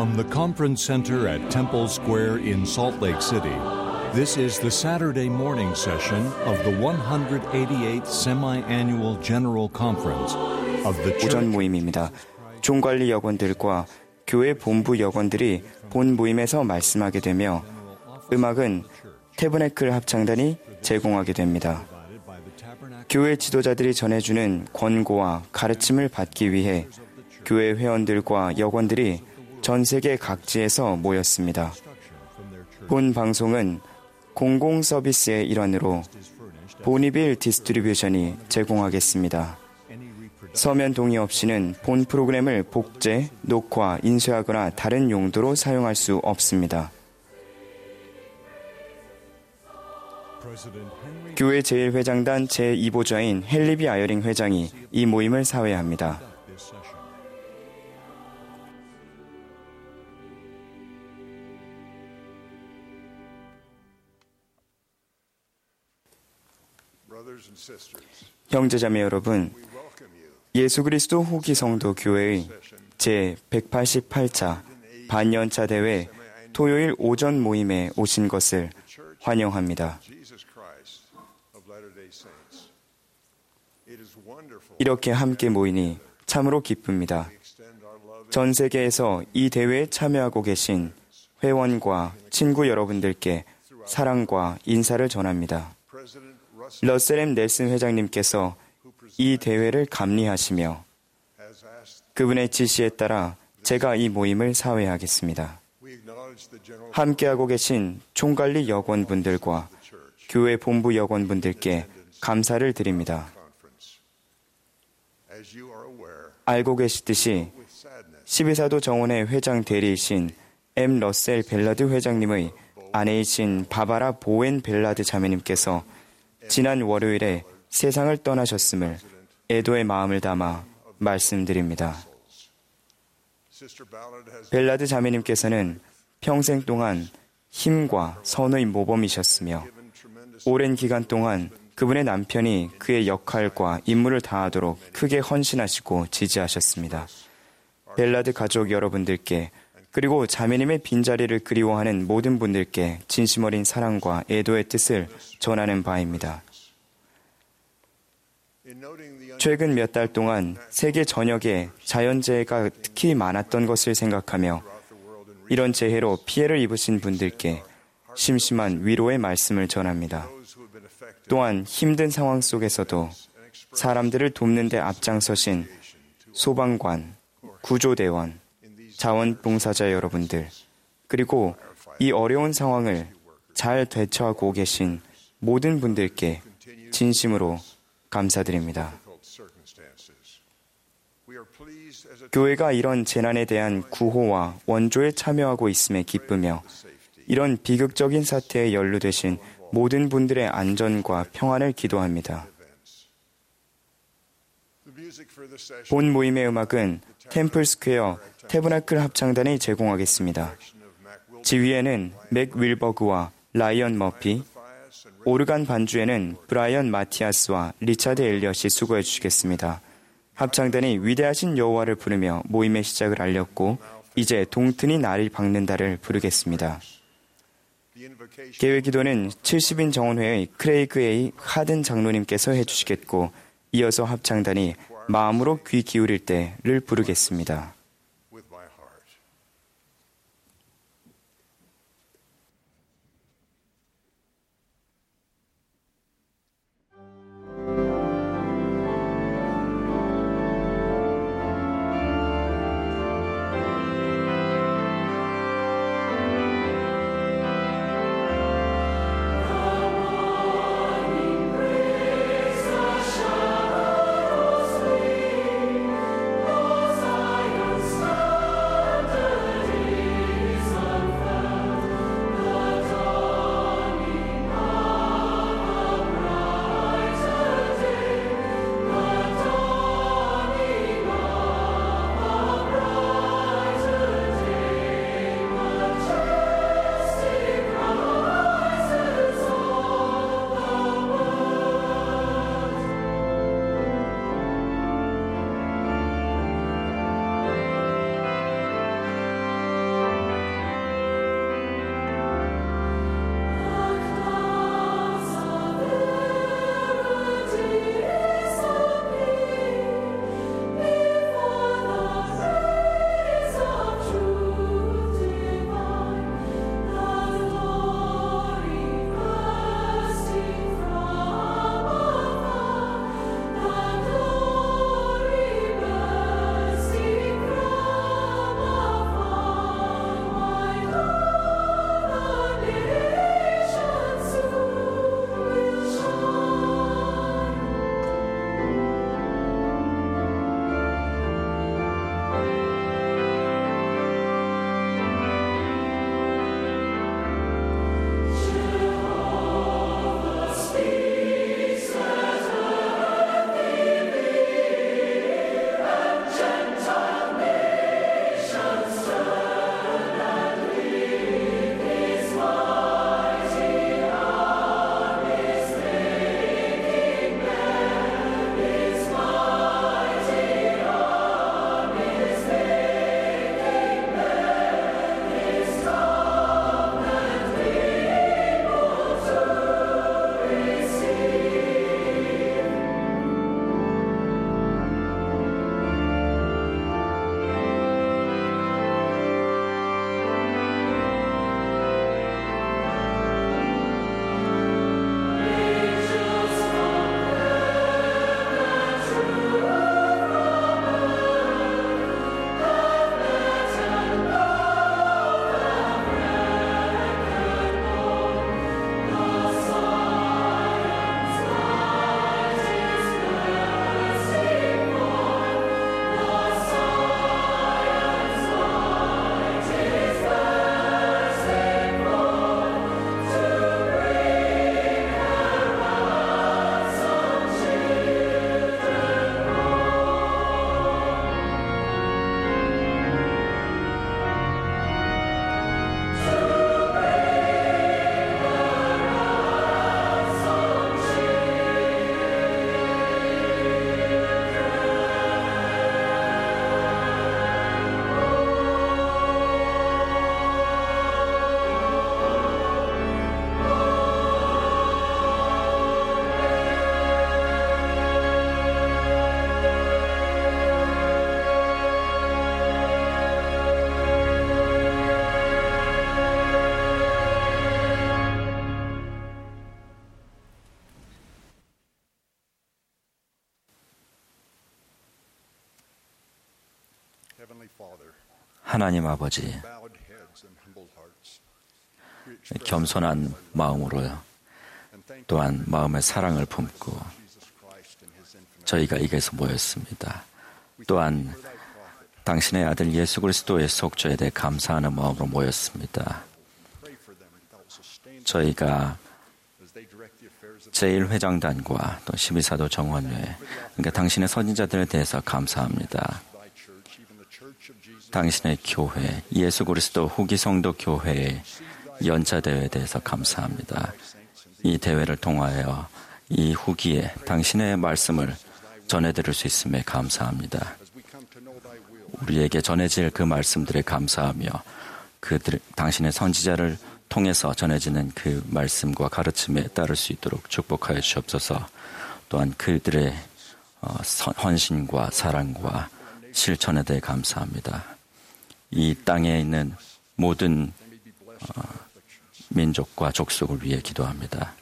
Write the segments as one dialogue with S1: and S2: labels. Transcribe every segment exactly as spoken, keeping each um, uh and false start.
S1: From the conference center at Temple Square in Salt Lake City, this is the Saturday morning session of the one hundred eighty-eighth Semi-Annual General Conference of the Church.
S2: 오전 모임입니다. 총관리 여건들과 교회 본부 여건들이 본 모임에서 말씀하게 되며 음악은 태브네클 합창단이 제공하게 됩니다. 교회 지도자들이 전해주는 권고와 가르침을 받기 위해 교회 회원들과 여건들이 전 세계 각지에서 모였습니다. 본 방송은 공공 서비스의 일환으로 보니빌 디스트리뷰션이 제공하겠습니다. 서면 동의 없이는 본 프로그램을 복제, 녹화, 인쇄하거나 다른 용도로 사용할 수 없습니다. 교회 제일회장단 제이 보좌인 헨리비 아이어링 회장이 이 모임을 사회합니다. 형제자매 여러분, 예수 그리스도 후기 성도 교회의 제백팔십팔 차 반년차 대회 토요일 오전 모임에 오신 것을 환영합니다. 이렇게 함께 모이니 참으로 기쁩니다. 전 세계에서 이 대회에 참여하고 계신 회원과 친구 여러분들께 사랑과 인사를 전합니다. 러셀 엠 넬슨 회장님께서 이 대회를 감리하시며 그분의 지시에 따라 제가 이 모임을 사회하겠습니다. 함께하고 계신 총관리 여건분들과 교회 본부 여건분들께 감사를 드립니다. 알고 계시듯이 십이 사도 정원회 회장 대리이신 엠 러셀 벨라드 회장님의 아내이신 바바라 보웬 벨라드 자매님께서 지난 월요일에 세상을 떠나셨음을 애도의 마음을 담아 말씀드립니다. 벨라드 자매님께서는 평생 동안 힘과 선의 모범이셨으며 오랜 기간 동안 그분의 남편이 그의 역할과 임무를 다하도록 크게 헌신하시고 지지하셨습니다. 벨라드 가족 여러분들께 그리고 자매님의 빈자리를 그리워하는 모든 분들께 진심 어린 사랑과 애도의 뜻을 전하는 바입니다. 최근 몇 달 동안 세계 전역에 자연재해가 특히 많았던 것을 생각하며 이런 재해로 피해를 입으신 분들께 심심한 위로의 말씀을 전합니다. 또한 힘든 상황 속에서도 사람들을 돕는 데 앞장서신 소방관, 구조대원, 자원봉사자 여러분들, 그리고 이 어려운 상황을 잘 대처하고 계신 모든 분들께 진심으로 감사드립니다. 교회가 이런 재난에 대한 구호와 원조에 참여하고 있음에 기쁘며 이런 비극적인 사태에 연루되신 모든 분들의 안전과 평안을 기도합니다. 본 모임의 음악은 템플 스퀘어 태브나클 합창단이 제공하겠습니다. 지휘에는 맥 윌버그와 라이언 머피, 오르간 반주에는 브라이언 마티아스와 리차드 엘리엇이 수고해 주시겠습니다. 합창단이 위대하신 여호와를 부르며 모임의 시작을 알렸고 이제 동튼이 날이 밝는다를 부르겠습니다. 개회 기도는 칠십 인 정원회의 크레이그 에이 하든 장로님께서 해주시겠고 이어서 합창단이 마음으로 귀 기울일 때를 부르겠습니다.
S3: 하나님 아버지, 겸손한 마음으로 또한 마음의 사랑을 품고 저희가 이 길에서 모였습니다. 또한 당신의 아들 예수 그리스도의 속죄에 대해 감사하는 마음으로 모였습니다. 저희가 제일 회장단과 또 십이사도 정원회, 그러니까 당신의 선지자들에 대해서 감사합니다. 당신의 교회, 예수 그리스도 후기 성도 교회의 연차대회에 대해서 감사합니다. 이 대회를 통하여 이 후기에 당신의 말씀을 전해드릴 수 있음에 감사합니다. 우리에게 전해질 그 말씀들에 감사하며 그들, 당신의 선지자를 통해서 전해지는 그 말씀과 가르침에 따를 수 있도록 축복하여 주옵소서. 또한 그들의 헌신과 사랑과 실천에 대해 감사합니다. 이 땅에 있는 모든 민족과 족속을 위해 기도합니다.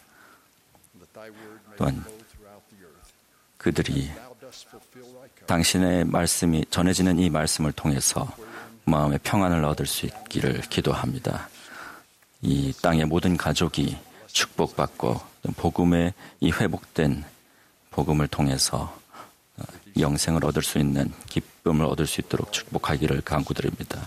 S3: 또한 그들이 당신의 말씀이 전해지는 이 말씀을 통해서 마음의 평안을 얻을 수 있기를 기도합니다. 이 땅의 모든 가족이 축복받고 복음의 이 회복된 복음을 통해서 영생을 얻을 수 있는 기쁨을 얻을 수 있도록 축복하기를 간구드립니다.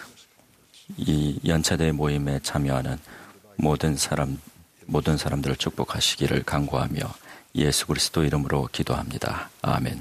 S3: 이 연차대 모임에 참여하는 모든 사람, 모든 사람들을 축복하시기를 간구하며 예수 그리스도 이름으로 기도합니다. 아멘.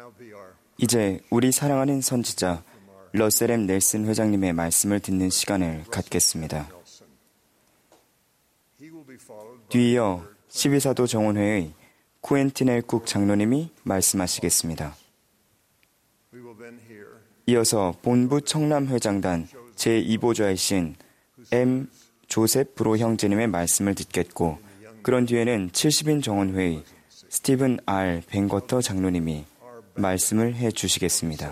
S2: 이제 우리 사랑하는 선지자 러셀 엠 넬슨 회장님의 말씀을 듣는 시간을 갖겠습니다. 뒤이어 십이사도 정원회의 쿠엔틴 엘 쿡 장로님이 말씀하시겠습니다. 이어서 본부 청남회장단 제이 보좌이신 M. 조셉 브로 형제님의 말씀을 듣겠고, 그런 뒤에는 칠십 인 정원회의 스티븐 R. 뱅거터 장로님이 말씀을 해 주시겠습니다.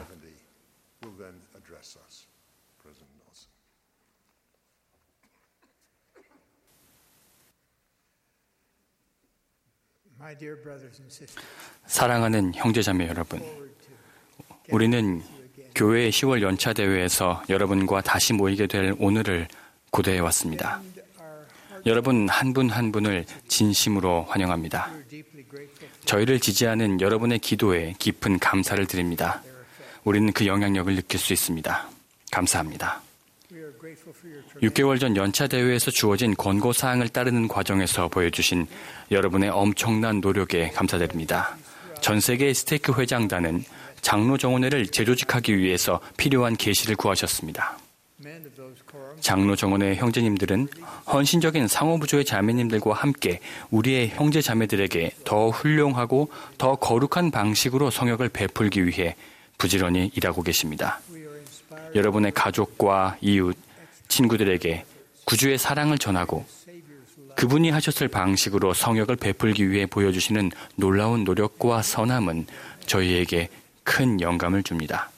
S4: 사랑하는 형제자매 여러분, 우리는 교회 시월 연차대회에서 여러분과 다시 모이게 될 오늘을 고대해 왔습니다. 여러분 한 분 한 분을 진심으로 환영합니다. 저희를 지지하는 여러분의 기도에 깊은 감사를 드립니다. 우리는 그 영향력을 느낄 수 있습니다. 감사합니다. 육 개월 전 연차대회에서 주어진 권고사항을 따르는 과정에서 보여주신 여러분의 엄청난 노력에 감사드립니다. 전 세계의 스테이크 회장단은 장로 정원회를 재조직하기 위해서 필요한 계시를 구하셨습니다. 장로 정원회 형제님들은 헌신적인 상호부조의 자매님들과 함께 우리의 형제 자매들에게 더 훌륭하고 더 거룩한 방식으로 성역을 베풀기 위해 부지런히 일하고 계십니다. 여러분의 가족과 이웃, 친구들에게 구주의 사랑을 전하고 그분이 하셨을 방식으로 성역을 베풀기 위해 보여주시는 놀라운 노력과 선함은 저희에게 큰 영감을 줍니다.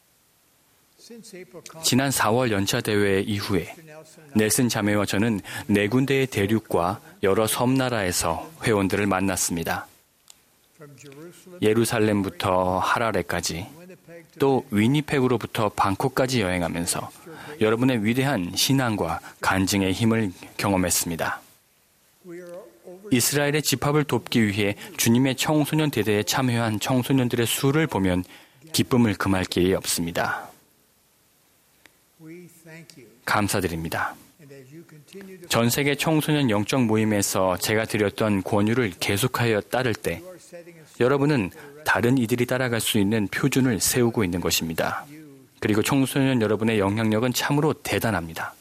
S4: 지난 사월 연차대회 이후에 넬슨 자매와 저는 네 군데의 대륙과 여러 섬나라에서 회원들을 만났습니다. 예루살렘부터 하라레까지, 또 위니펙으로부터 방콕까지 여행하면서 여러분의 위대한 신앙과 간증의 힘을 경험했습니다. 이스라엘의 집합을 돕기 위해 주님의 청소년 대대에 참여한 청소년들의 수를 보면 기쁨을 금할 길이 없습니다. 감사드립니다. 전 세계 청소년 영적 모임에서 제가 드렸던 권유를 계속하여 따를 때 여러분은 다른 이들이 따라갈 수 있는 표준을 세우고 있는 것입니다. 그리고 청소년 여러분의 영향력은 참으로 대단합니다.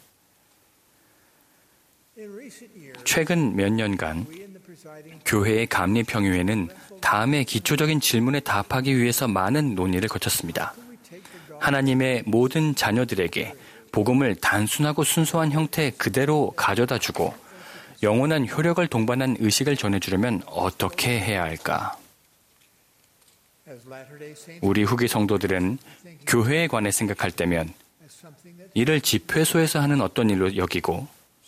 S4: 최근 몇 년간 교회의 감리평의회는 다음의 기초적인 질문에 답하기 위해서 많은 논의를 거쳤습니다. 하나님의 모든 자녀들에게 복음을 단순하고 순수한 형태 그대로 가져다 주고 영원한 효력을 동반한 의식을 전해주려면 어떻게 해야 할까? 우리 후기 성도들은 교회에 관해 생각할 때면 이를 집회소에서 하는 어떤 일로 여기고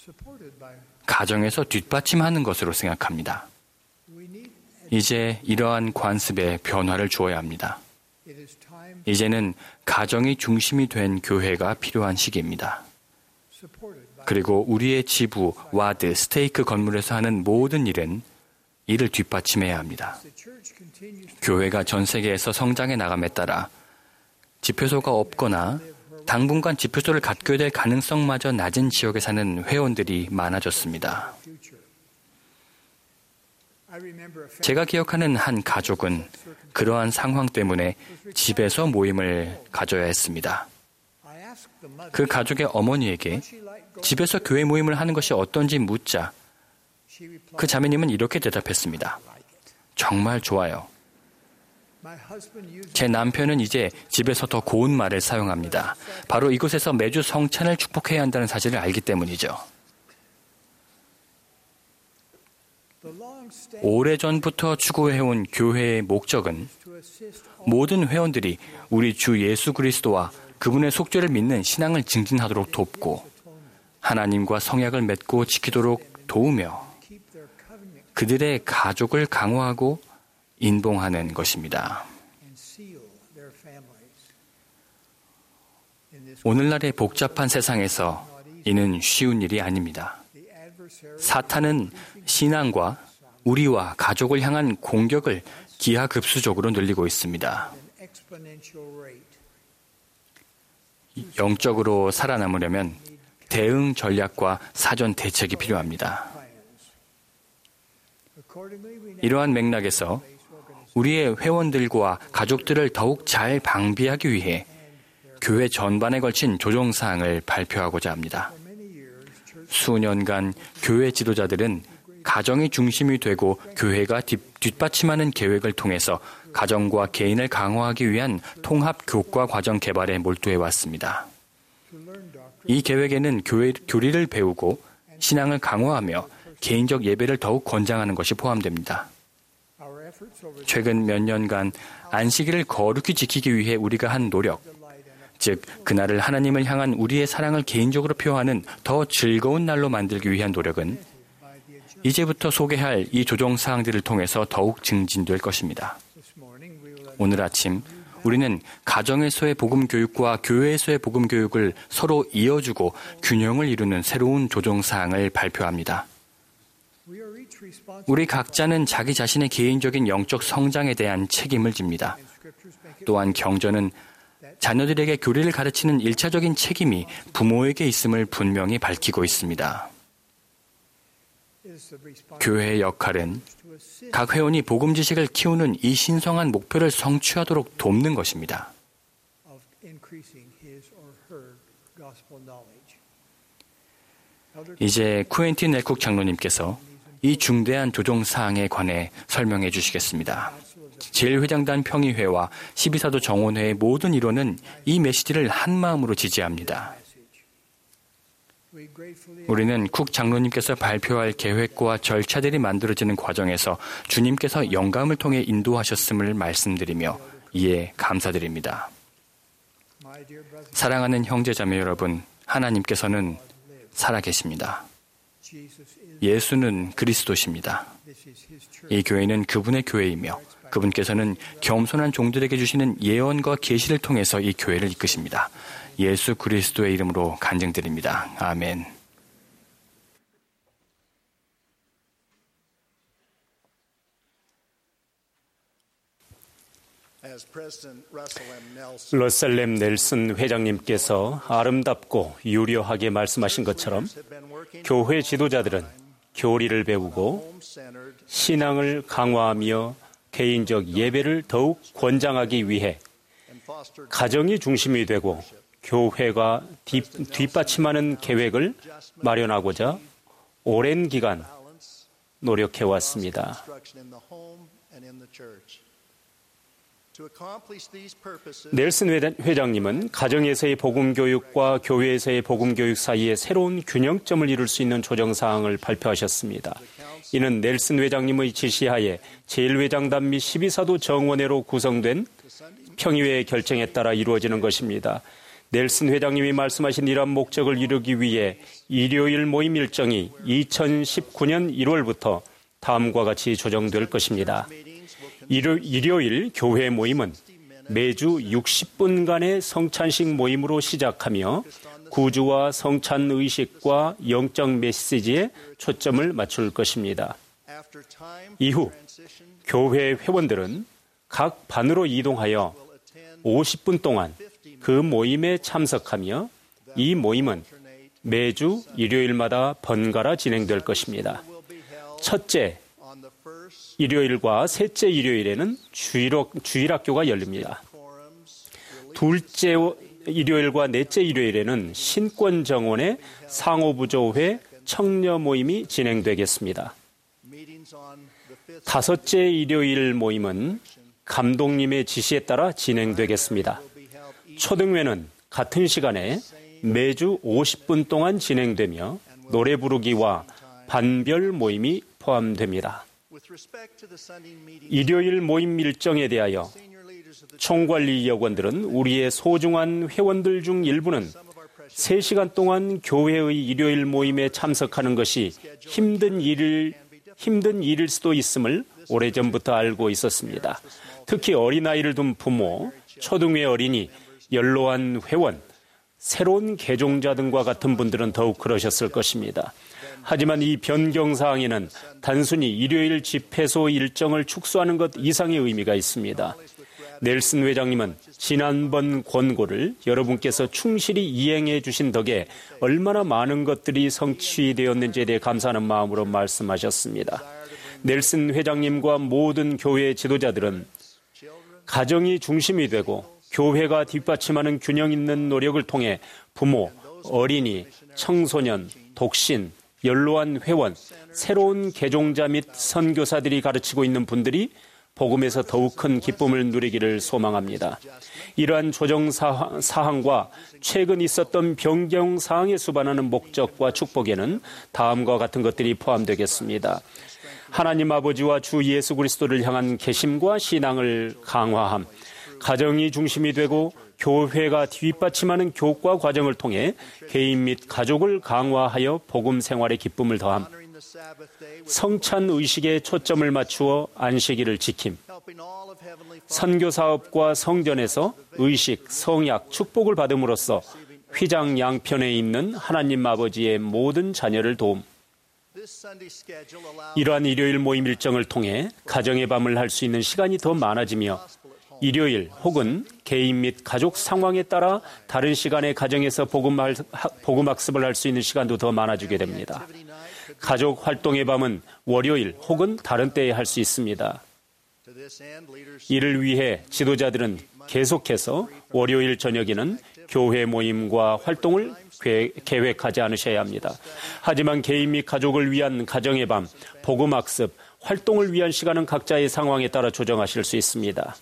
S4: 가정에서 뒷받침하는 것으로 생각합니다. 이제 이러한 관습에 변화를 주어야 합니다. 이제는 가정이 중심이 된 교회가 필요한 시기입니다. 그리고 우리의 지부, 와드, 스테이크 건물에서 하는 모든 일은 이를 뒷받침해야 합니다. 교회가 전 세계에서 성장해 나감에 따라 집회소가 없거나 당분간 집회소를 갖게 될 가능성마저 낮은 지역에 사는 회원들이 많아졌습니다. 제가 기억하는 한 가족은 그러한 상황 때문에 집에서 모임을 가져야 했습니다. 그 가족의 어머니에게 집에서 교회 모임을 하는 것이 어떤지 묻자 그 자매님은 이렇게 대답했습니다. 정말 좋아요. 제 남편은 이제 집에서 더 고운 말을 사용합니다. 바로 이곳에서 매주 성찬을 축복해야 한다는 사실을 알기 때문이죠. 오래전부터 추구해온 교회의 목적은 모든 회원들이 우리 주 예수 그리스도와 그분의 속죄를 믿는 신앙을 증진하도록 돕고 하나님과 성약을 맺고 지키도록 도우며 그들의 가족을 강화하고 인봉하는 것입니다. 오늘날의 복잡한 세상에서 이는 쉬운 일이 아닙니다. 사탄은 신앙과 우리와 가족을 향한 공격을 기하급수적으로 늘리고 있습니다. 영적으로 살아남으려면 대응 전략과 사전 대책이 필요합니다. 이러한 맥락에서 우리의 회원들과 가족들을 더욱 잘 방비하기 위해 교회 전반에 걸친 조정사항을 발표하고자 합니다. 수년간 교회 지도자들은 가정이 중심이 되고 교회가 뒷받침하는 계획을 통해서 가정과 개인을 강화하기 위한 통합 교과 과정 개발에 몰두해 왔습니다. 이 계획에는 교회, 교리를 배우고 신앙을 강화하며 개인적 예배를 더욱 권장하는 것이 포함됩니다. 최근 몇 년간 안식일을 거룩히 지키기 위해 우리가 한 노력, 즉 그날을 하나님을 향한 우리의 사랑을 개인적으로 표하는 더 즐거운 날로 만들기 위한 노력은 이제부터 소개할 이 조정사항들을 통해서 더욱 증진될 것입니다. 오늘 아침 우리는 가정에서의 복음교육과 교회에서의 복음교육을 서로 이어주고 균형을 이루는 새로운 조정사항을 발표합니다. 우리 각자는 자기 자신의 개인적인 영적 성장에 대한 책임을 집니다. 또한 경전은 자녀들에게 교리를 가르치는 일차적인 책임이 부모에게 있음을 분명히 밝히고 있습니다. 교회의 역할은 각 회원이 복음 지식을 키우는 이 신성한 목표를 성취하도록 돕는 것입니다. 이제 쿠엔틴 넬쿡 장로님께서 이 중대한 조정사항에 관해 설명해 주시겠습니다. 제일회장단 평의회와 십이사도 정원회의 모든 일원은 이 메시지를 한마음으로 지지합니다. 우리는 쿡 장로님께서 발표할 계획과 절차들이 만들어지는 과정에서 주님께서 영감을 통해 인도하셨음을 말씀드리며 이에 감사드립니다. 사랑하는 형제자매 여러분, 하나님께서는 살아계십니다. 예수는 그리스도십니다. 이 교회는 그분의 교회이며 그분께서는 겸손한 종들에게 주시는 예언과 계시를 통해서 이 교회를 이끄십니다. 예수 그리스도의 이름으로 간증드립니다. 아멘.
S5: 러셀 엠 넬슨 회장님께서 아름답고 유려하게 말씀하신 것처럼 교회 지도자들은 교리를 배우고 신앙을 강화하며 개인적 예배를 더욱 권장하기 위해 가정이 중심이 되고 교회가 뒷, 뒷받침하는 계획을 마련하고자 오랜 기간 노력해왔습니다. 넬슨 회장님은 가정에서의 복음교육과 교회에서의 복음교육 사이에 새로운 균형점을 이룰 수 있는 조정사항을 발표하셨습니다. 이는 넬슨 회장님의 지시하에 제일회장단 및 십이사도 정원회로 구성된 평의회의 결정에 따라 이루어지는 것입니다. 넬슨 회장님이 말씀하신 이러한 목적을 이루기 위해 일요일 모임 일정이 이천십구년 일월부터 다음과 같이 조정될 것입니다. 일요, 일요일 교회 모임은 매주 육십 분간의 성찬식 모임으로 시작하며 구주와 성찬 의식과 영적 메시지에 초점을 맞출 것입니다. 이후 교회 회원들은 각 반으로 이동하여 오십 분 동안 그 모임에 참석하며 이 모임은 매주 일요일마다 번갈아 진행될 것입니다. 첫째 일요일과 셋째 일요일에는 주일학, 주일학교가 열립니다. 둘째 일요일과 넷째 일요일에는 신권정원의 상호부조회 청년 모임이 진행되겠습니다. 다섯째 일요일 모임은 감독님의 지시에 따라 진행되겠습니다. 초등회는 같은 시간에 매주 오십 분 동안 진행되며 노래 부르기와 반별 모임이 포함됩니다. 일요일 모임 일정에 대하여 총관리 여관들은 우리의 소중한 회원들 중 일부는 세 시간 동안 교회의 일요일 모임에 참석하는 것이 힘든 일일, 힘든 일일 수도 있음을 오래전부터 알고 있었습니다. 특히 어린아이를 둔 부모, 초등회 어린이, 연로한 회원, 새로운 개종자 등과 같은 분들은 더욱 그러셨을 것입니다. 하지만 이 변경사항에는 단순히 일요일 집회소 일정을 축소하는 것 이상의 의미가 있습니다. 넬슨 회장님은 지난번 권고를 여러분께서 충실히 이행해 주신 덕에 얼마나 많은 것들이 성취되었는지에 대해 감사하는 마음으로 말씀하셨습니다. 넬슨 회장님과 모든 교회 지도자들은 가정이 중심이 되고 교회가 뒷받침하는 균형 있는 노력을 통해 부모, 어린이, 청소년, 독신, 연로한 회원, 새로운 개종자 및 선교사들이 가르치고 있는 분들이 복음에서 더욱 큰 기쁨을 누리기를 소망합니다. 이러한 조정 사항과 최근 있었던 변경 사항에 수반하는 목적과 축복에는 다음과 같은 것들이 포함되겠습니다. 하나님 아버지와 주 예수 그리스도를 향한 개심과 신앙을 강화함, 가정이 중심이 되고 교회가 뒷받침하는 교과 과정을 통해 개인 및 가족을 강화하여 복음 생활의 기쁨을 더함, 성찬 의식에 초점을 맞추어 안식일을 지킴, 선교사업과 성전에서 의식, 성약, 축복을 받음으로써 휘장 양편에 있는 하나님 아버지의 모든 자녀를 도움. 이러한 일요일 모임 일정을 통해 가정의 밤을 할 수 있는 시간이 더 많아지며 일요일 혹은 개인 및 가족 상황에 따라 다른 시간에 가정에서 복음, 복음 학습을 할 수 있는 시간도 더 많아지게 됩니다. 가족 활동의 밤은 월요일 혹은 다른 때에 할 수 있습니다. 이를 위해 지도자들은 계속해서 월요일 저녁에는 교회 모임과 활동을 계획하지 않으셔야 합니다. 하지만 개인 및 가족을 위한 가정의 밤, 복음 학습, 활동을 위한 시간은 각자의 상황에 따라 조정하실 수 있습니다.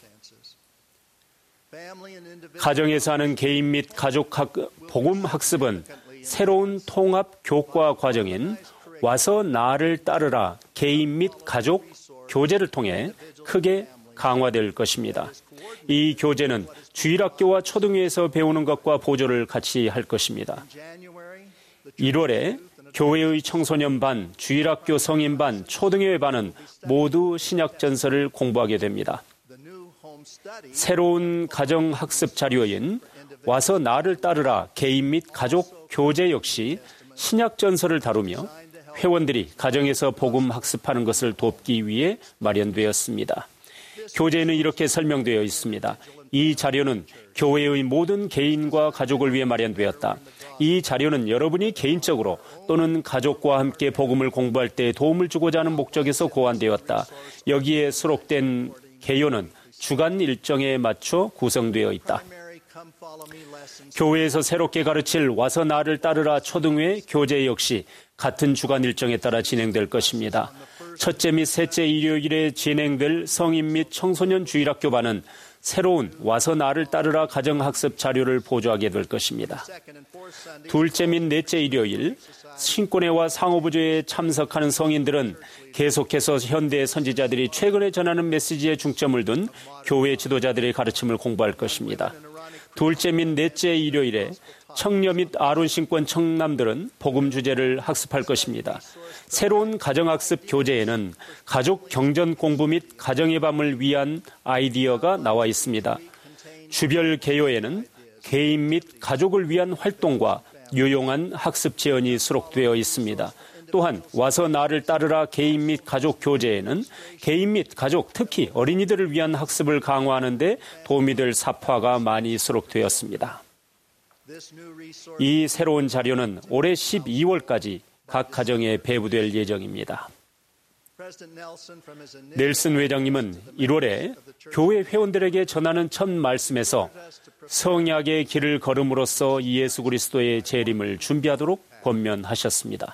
S5: 가정에서 하는 개인 및 가족 학, 복음 학습은 새로운 통합 교과 과정인 와서 나를 따르라 개인 및 가족 교재를 통해 크게 강화될 것입니다. 이 교재는 주일학교와 초등교에서 배우는 것과 보조를 같이 할 것입니다. 일월에 교회의 청소년 반, 주일학교 성인 반, 초등교회 반은 모두 신약전설을 공부하게 됩니다. 새로운 가정학습 자료인 와서 나를 따르라 개인 및 가족 교재 역시 신약전설을 다루며 회원들이 가정에서 복음 학습하는 것을 돕기 위해 마련되었습니다. 교재에는 이렇게 설명되어 있습니다. 이 자료는 교회의 모든 개인과 가족을 위해 마련되었다. 이 자료는 여러분이 개인적으로 또는 가족과 함께 복음을 공부할 때 도움을 주고자 하는 목적에서 고안되었다. 여기에 수록된 개요는 주간 일정에 맞춰 구성되어 있다. 교회에서 새롭게 가르칠 와서 나를 따르라 초등회 교재 역시 같은 주간 일정에 따라 진행될 것입니다. 첫째 및 셋째 일요일에 진행될 성인 및 청소년 주일학교 반은 새로운 와서 나를 따르라 가정학습 자료를 보조하게 될 것입니다. 둘째 및 넷째 일요일 신권회와 상호부조에 참석하는 성인들은 계속해서 현대 선지자들이 최근에 전하는 메시지에 중점을 둔 교회 지도자들의 가르침을 공부할 것입니다. 둘째 및 넷째 일요일에 청녀 및 아론 신권 청남들은 복음 주제를 학습할 것입니다. 새로운 가정학습 교재에는 가족 경전 공부 및 가정의 밤을 위한 아이디어가 나와 있습니다. 주별 개요에는 개인 및 가족을 위한 활동과 유용한 학습 제언이 수록되어 있습니다. 또한 와서 나를 따르라 개인 및 가족 교재에는 개인 및 가족, 특히 어린이들을 위한 학습을 강화하는 데 도움이 될 사파가 많이 수록되었습니다. 이 새로운 자료는 올해 십이월까지 각 가정에 배부될 예정입니다. 넬슨 회장님은 일월에 교회 회원들에게 전하는 첫 말씀에서 성약의 길을 걸음으로써 예수 그리스도의 재림을 준비하도록 권면하셨습니다.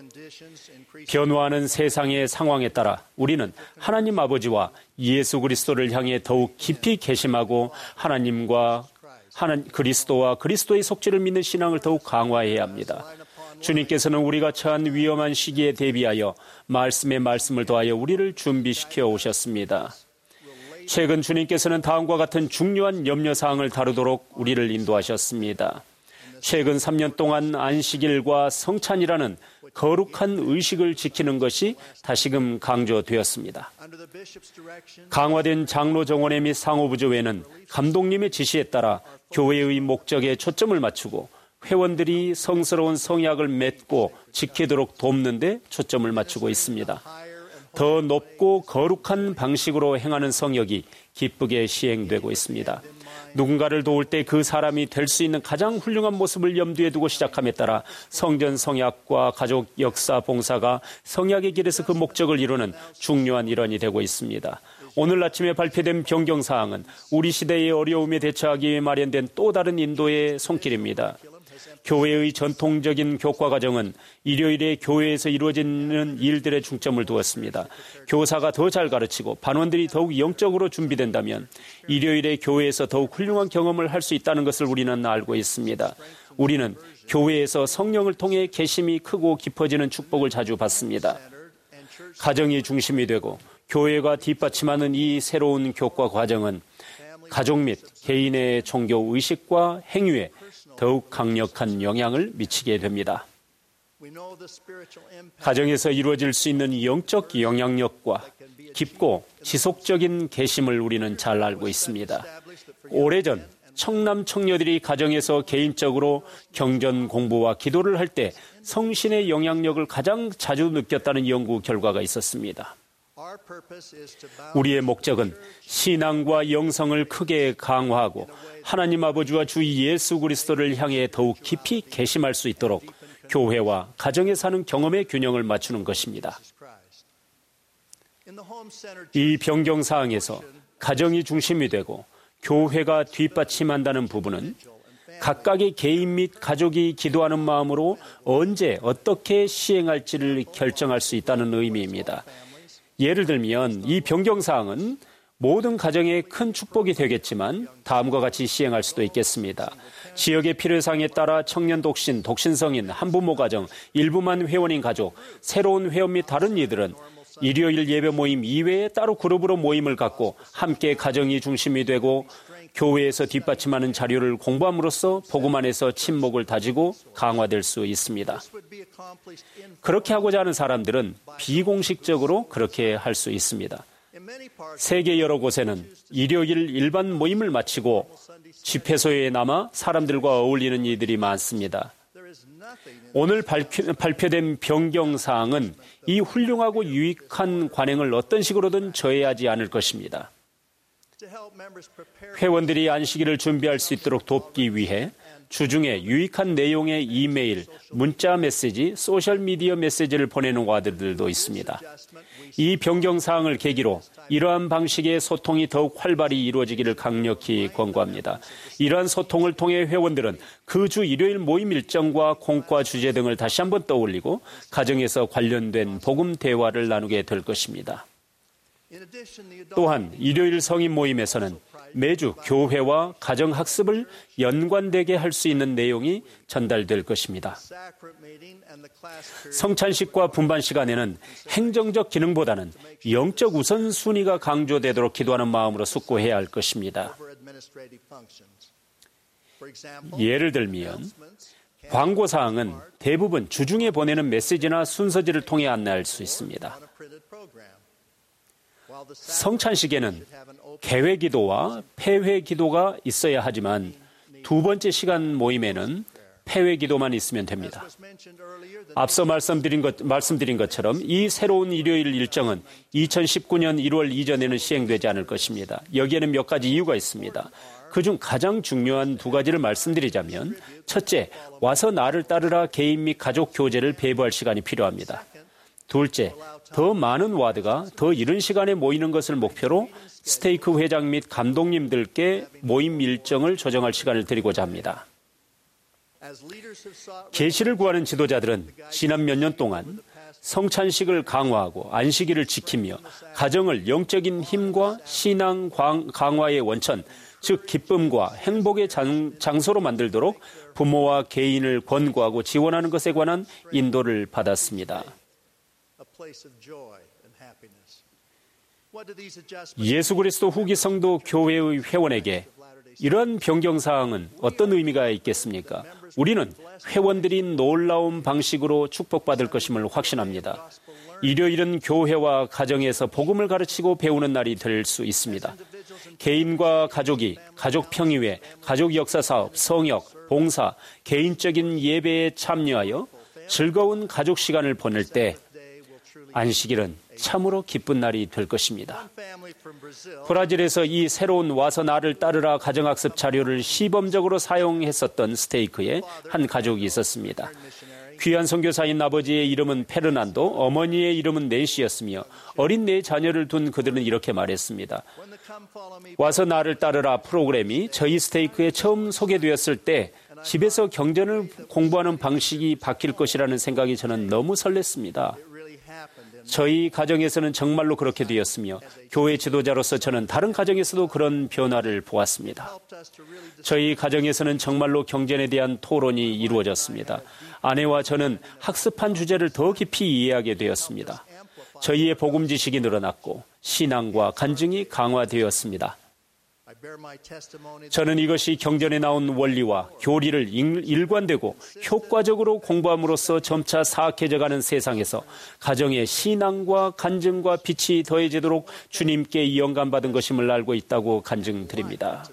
S5: 변화하는 세상의 상황에 따라 우리는 하나님 아버지와 예수 그리스도를 향해 더욱 깊이 개심하고 하나님과 하나님 그리스도와 그리스도의 속죄를 믿는 신앙을 더욱 강화해야 합니다. 주님께서는 우리가 처한 위험한 시기에 대비하여 말씀의 말씀을 더하여 우리를 준비시켜 오셨습니다. 최근 주님께서는 다음과 같은 중요한 염려사항을 다루도록 우리를 인도하셨습니다. 최근 삼 년 동안 안식일과 성찬이라는 거룩한 의식을 지키는 것이 다시금 강조되었습니다. 강화된 장로 정원회 및 상호부조회는 감독님의 지시에 따라 교회의 목적에 초점을 맞추고 회원들이 성스러운 성약을 맺고 지키도록 돕는 데 초점을 맞추고 있습니다. 더 높고 거룩한 방식으로 행하는 성역이 기쁘게 시행되고 있습니다. 누군가를 도울 때 그 사람이 될 수 있는 가장 훌륭한 모습을 염두에 두고 시작함에 따라 성전 성약과 가족 역사 봉사가 성약의 길에서 그 목적을 이루는 중요한 일환이 되고 있습니다. 오늘 아침에 발표된 변경사항은 우리 시대의 어려움에 대처하기 위해 마련된 또 다른 인도의 손길입니다. 교회의 전통적인 교과 과정은 일요일에 교회에서 이루어지는 일들에 중점을 두었습니다. 교사가 더 잘 가르치고 반원들이 더욱 영적으로 준비된다면 일요일에 교회에서 더욱 훌륭한 경험을 할 수 있다는 것을 우리는 알고 있습니다. 우리는 교회에서 성령을 통해 계심이 크고 깊어지는 축복을 자주 받습니다. 가정이 중심이 되고 교회가 뒷받침하는 이 새로운 교과 과정은 가족 및 개인의 종교 의식과 행위에 더욱 강력한 영향을 미치게 됩니다. 가정에서 이루어질 수 있는 영적 영향력과 깊고 지속적인 계심을 우리는 잘 알고 있습니다. 오래전 청남 청녀들이 가정에서 개인적으로 경전 공부와 기도를 할 때 성신의 영향력을 가장 자주 느꼈다는 연구 결과가 있었습니다. 우리의 목적은 신앙과 영성을 크게 강화하고 하나님 아버지와 주 예수 그리스도를 향해 더욱 깊이 계심할 수 있도록 교회와 가정에 사는 경험의 균형을 맞추는 것입니다. 이 변경사항에서 가정이 중심이 되고 교회가 뒷받침한다는 부분은 각각의 개인 및 가족이 기도하는 마음으로 언제 어떻게 시행할지를 결정할 수 있다는 의미입니다. 예를 들면 이 변경사항은 모든 가정에 큰 축복이 되겠지만 다음과 같이 시행할 수도 있겠습니다. 지역의 필요사항에 따라 청년 독신, 독신 성인, 한부모 가정, 일부만 회원인 가족, 새로운 회원 및 다른 이들은 일요일 예배 모임 이외에 따로 그룹으로 모임을 갖고 함께 가정이 중심이 되고 교회에서 뒷받침하는 자료를 공부함으로써 복음 안에서 친목을 다지고 강화될 수 있습니다. 그렇게 하고자 하는 사람들은 비공식적으로 그렇게 할 수 있습니다. 세계 여러 곳에는 일요일 일반 모임을 마치고 집회소에 남아 사람들과 어울리는 이들이 많습니다. 오늘 발표, 발표된 변경사항은 이 훌륭하고 유익한 관행을 어떤 식으로든 저해하지 않을 것입니다. 회원들이 안식일을 준비할 수 있도록 돕기 위해 주중에 유익한 내용의 이메일, 문자 메시지, 소셜미디어 메시지를 보내는 와드들도 있습니다. 이 변경사항을 계기로 이러한 방식의 소통이 더욱 활발히 이루어지기를 강력히 권고합니다. 이러한 소통을 통해 회원들은 그 주 일요일 모임 일정과 공과 주제 등을 다시 한번 떠올리고 가정에서 관련된 복음 대화를 나누게 될 것입니다. 또한 일요일 성인 모임에서는 매주 교회와 가정학습을 연관되게 할 수 있는 내용이 전달될 것입니다. 성찬식과 분반 시간에는 행정적 기능보다는 영적 우선순위가 강조되도록 기도하는 마음으로 숙고해야 할 것입니다. 예를 들면 광고사항은 대부분 주중에 보내는 메시지나 순서지를 통해 안내할 수 있습니다. 성찬식에는 개회기도와 폐회기도가 있어야 하지만 두 번째 시간 모임에는 폐회기도만 있으면 됩니다. 앞서 말씀드린, 것, 말씀드린 것처럼 이 새로운 일요일 일정은 이천십구 년 일월 이전에는 시행되지 않을 것입니다. 여기에는 몇 가지 이유가 있습니다. 그중 가장 중요한 두 가지를 말씀드리자면 첫째, 와서 나를 따르라 개인 및 가족 교제를 배부할 시간이 필요합니다. 둘째, 더 많은 와드가 더 이른 시간에 모이는 것을 목표로 스테이크 회장 및 감독님들께 모임 일정을 조정할 시간을 드리고자 합니다. 계시를 구하는 지도자들은 지난 몇 년 동안 성찬식을 강화하고 안식일을 지키며 가정을 영적인 힘과 신앙 강화의 원천, 즉 기쁨과 행복의 장, 장소로 만들도록 부모와 개인을 권고하고 지원하는 것에 관한 인도를 받았습니다. 예수 그리스도 후기 성도 교회의 회원에게 이러한 변경사항은 어떤 의미가 있겠습니까? 우리는 회원들이 놀라운 방식으로 축복받을 것임을 확신합니다. 일요일은 교회와 가정에서 복음을 가르치고 배우는 날이 될 수 있습니다. 개인과 가족이 가족 평의회, 가족 역사사업, 성역, 봉사, 개인적인 예배에 참여하여 즐거운 가족 시간을 보낼 때 안식일은 참으로 기쁜 날이 될 것입니다. 브라질에서 이 새로운 와서 나를 따르라 가정학습 자료를 시범적으로 사용했었던 스테이크에 한 가족이 있었습니다. 귀한 선교사인 아버지의 이름은 페르난도, 어머니의 이름은 낸시였으며 어린 네 자녀를 둔 그들은 이렇게 말했습니다. 와서 나를 따르라 프로그램이 저희 스테이크에 처음 소개되었을 때 집에서 경전을 공부하는 방식이 바뀔 것이라는 생각이 저는 너무 설렜습니다. 저희 가정에서는 정말로 그렇게 되었으며 교회 지도자로서 저는 다른 가정에서도 그런 변화를 보았습니다. 저희 가정에서는 정말로 경전에 대한 토론이 이루어졌습니다. 아내와 저는 학습한 주제를 더 깊이 이해하게 되었습니다. 저희의 복음 지식이 늘어났고 신앙과 간증이 강화되었습니다. 저는 이것이 경전에 나온 원리와 교리를 일관되고 효과적으로 공부함으로써 점차 사악해져가는 세상에서 가정의 신앙과 간증과 빛이 더해지도록 주님께 영감받은 것임을 알고 있다고 간증드립니다.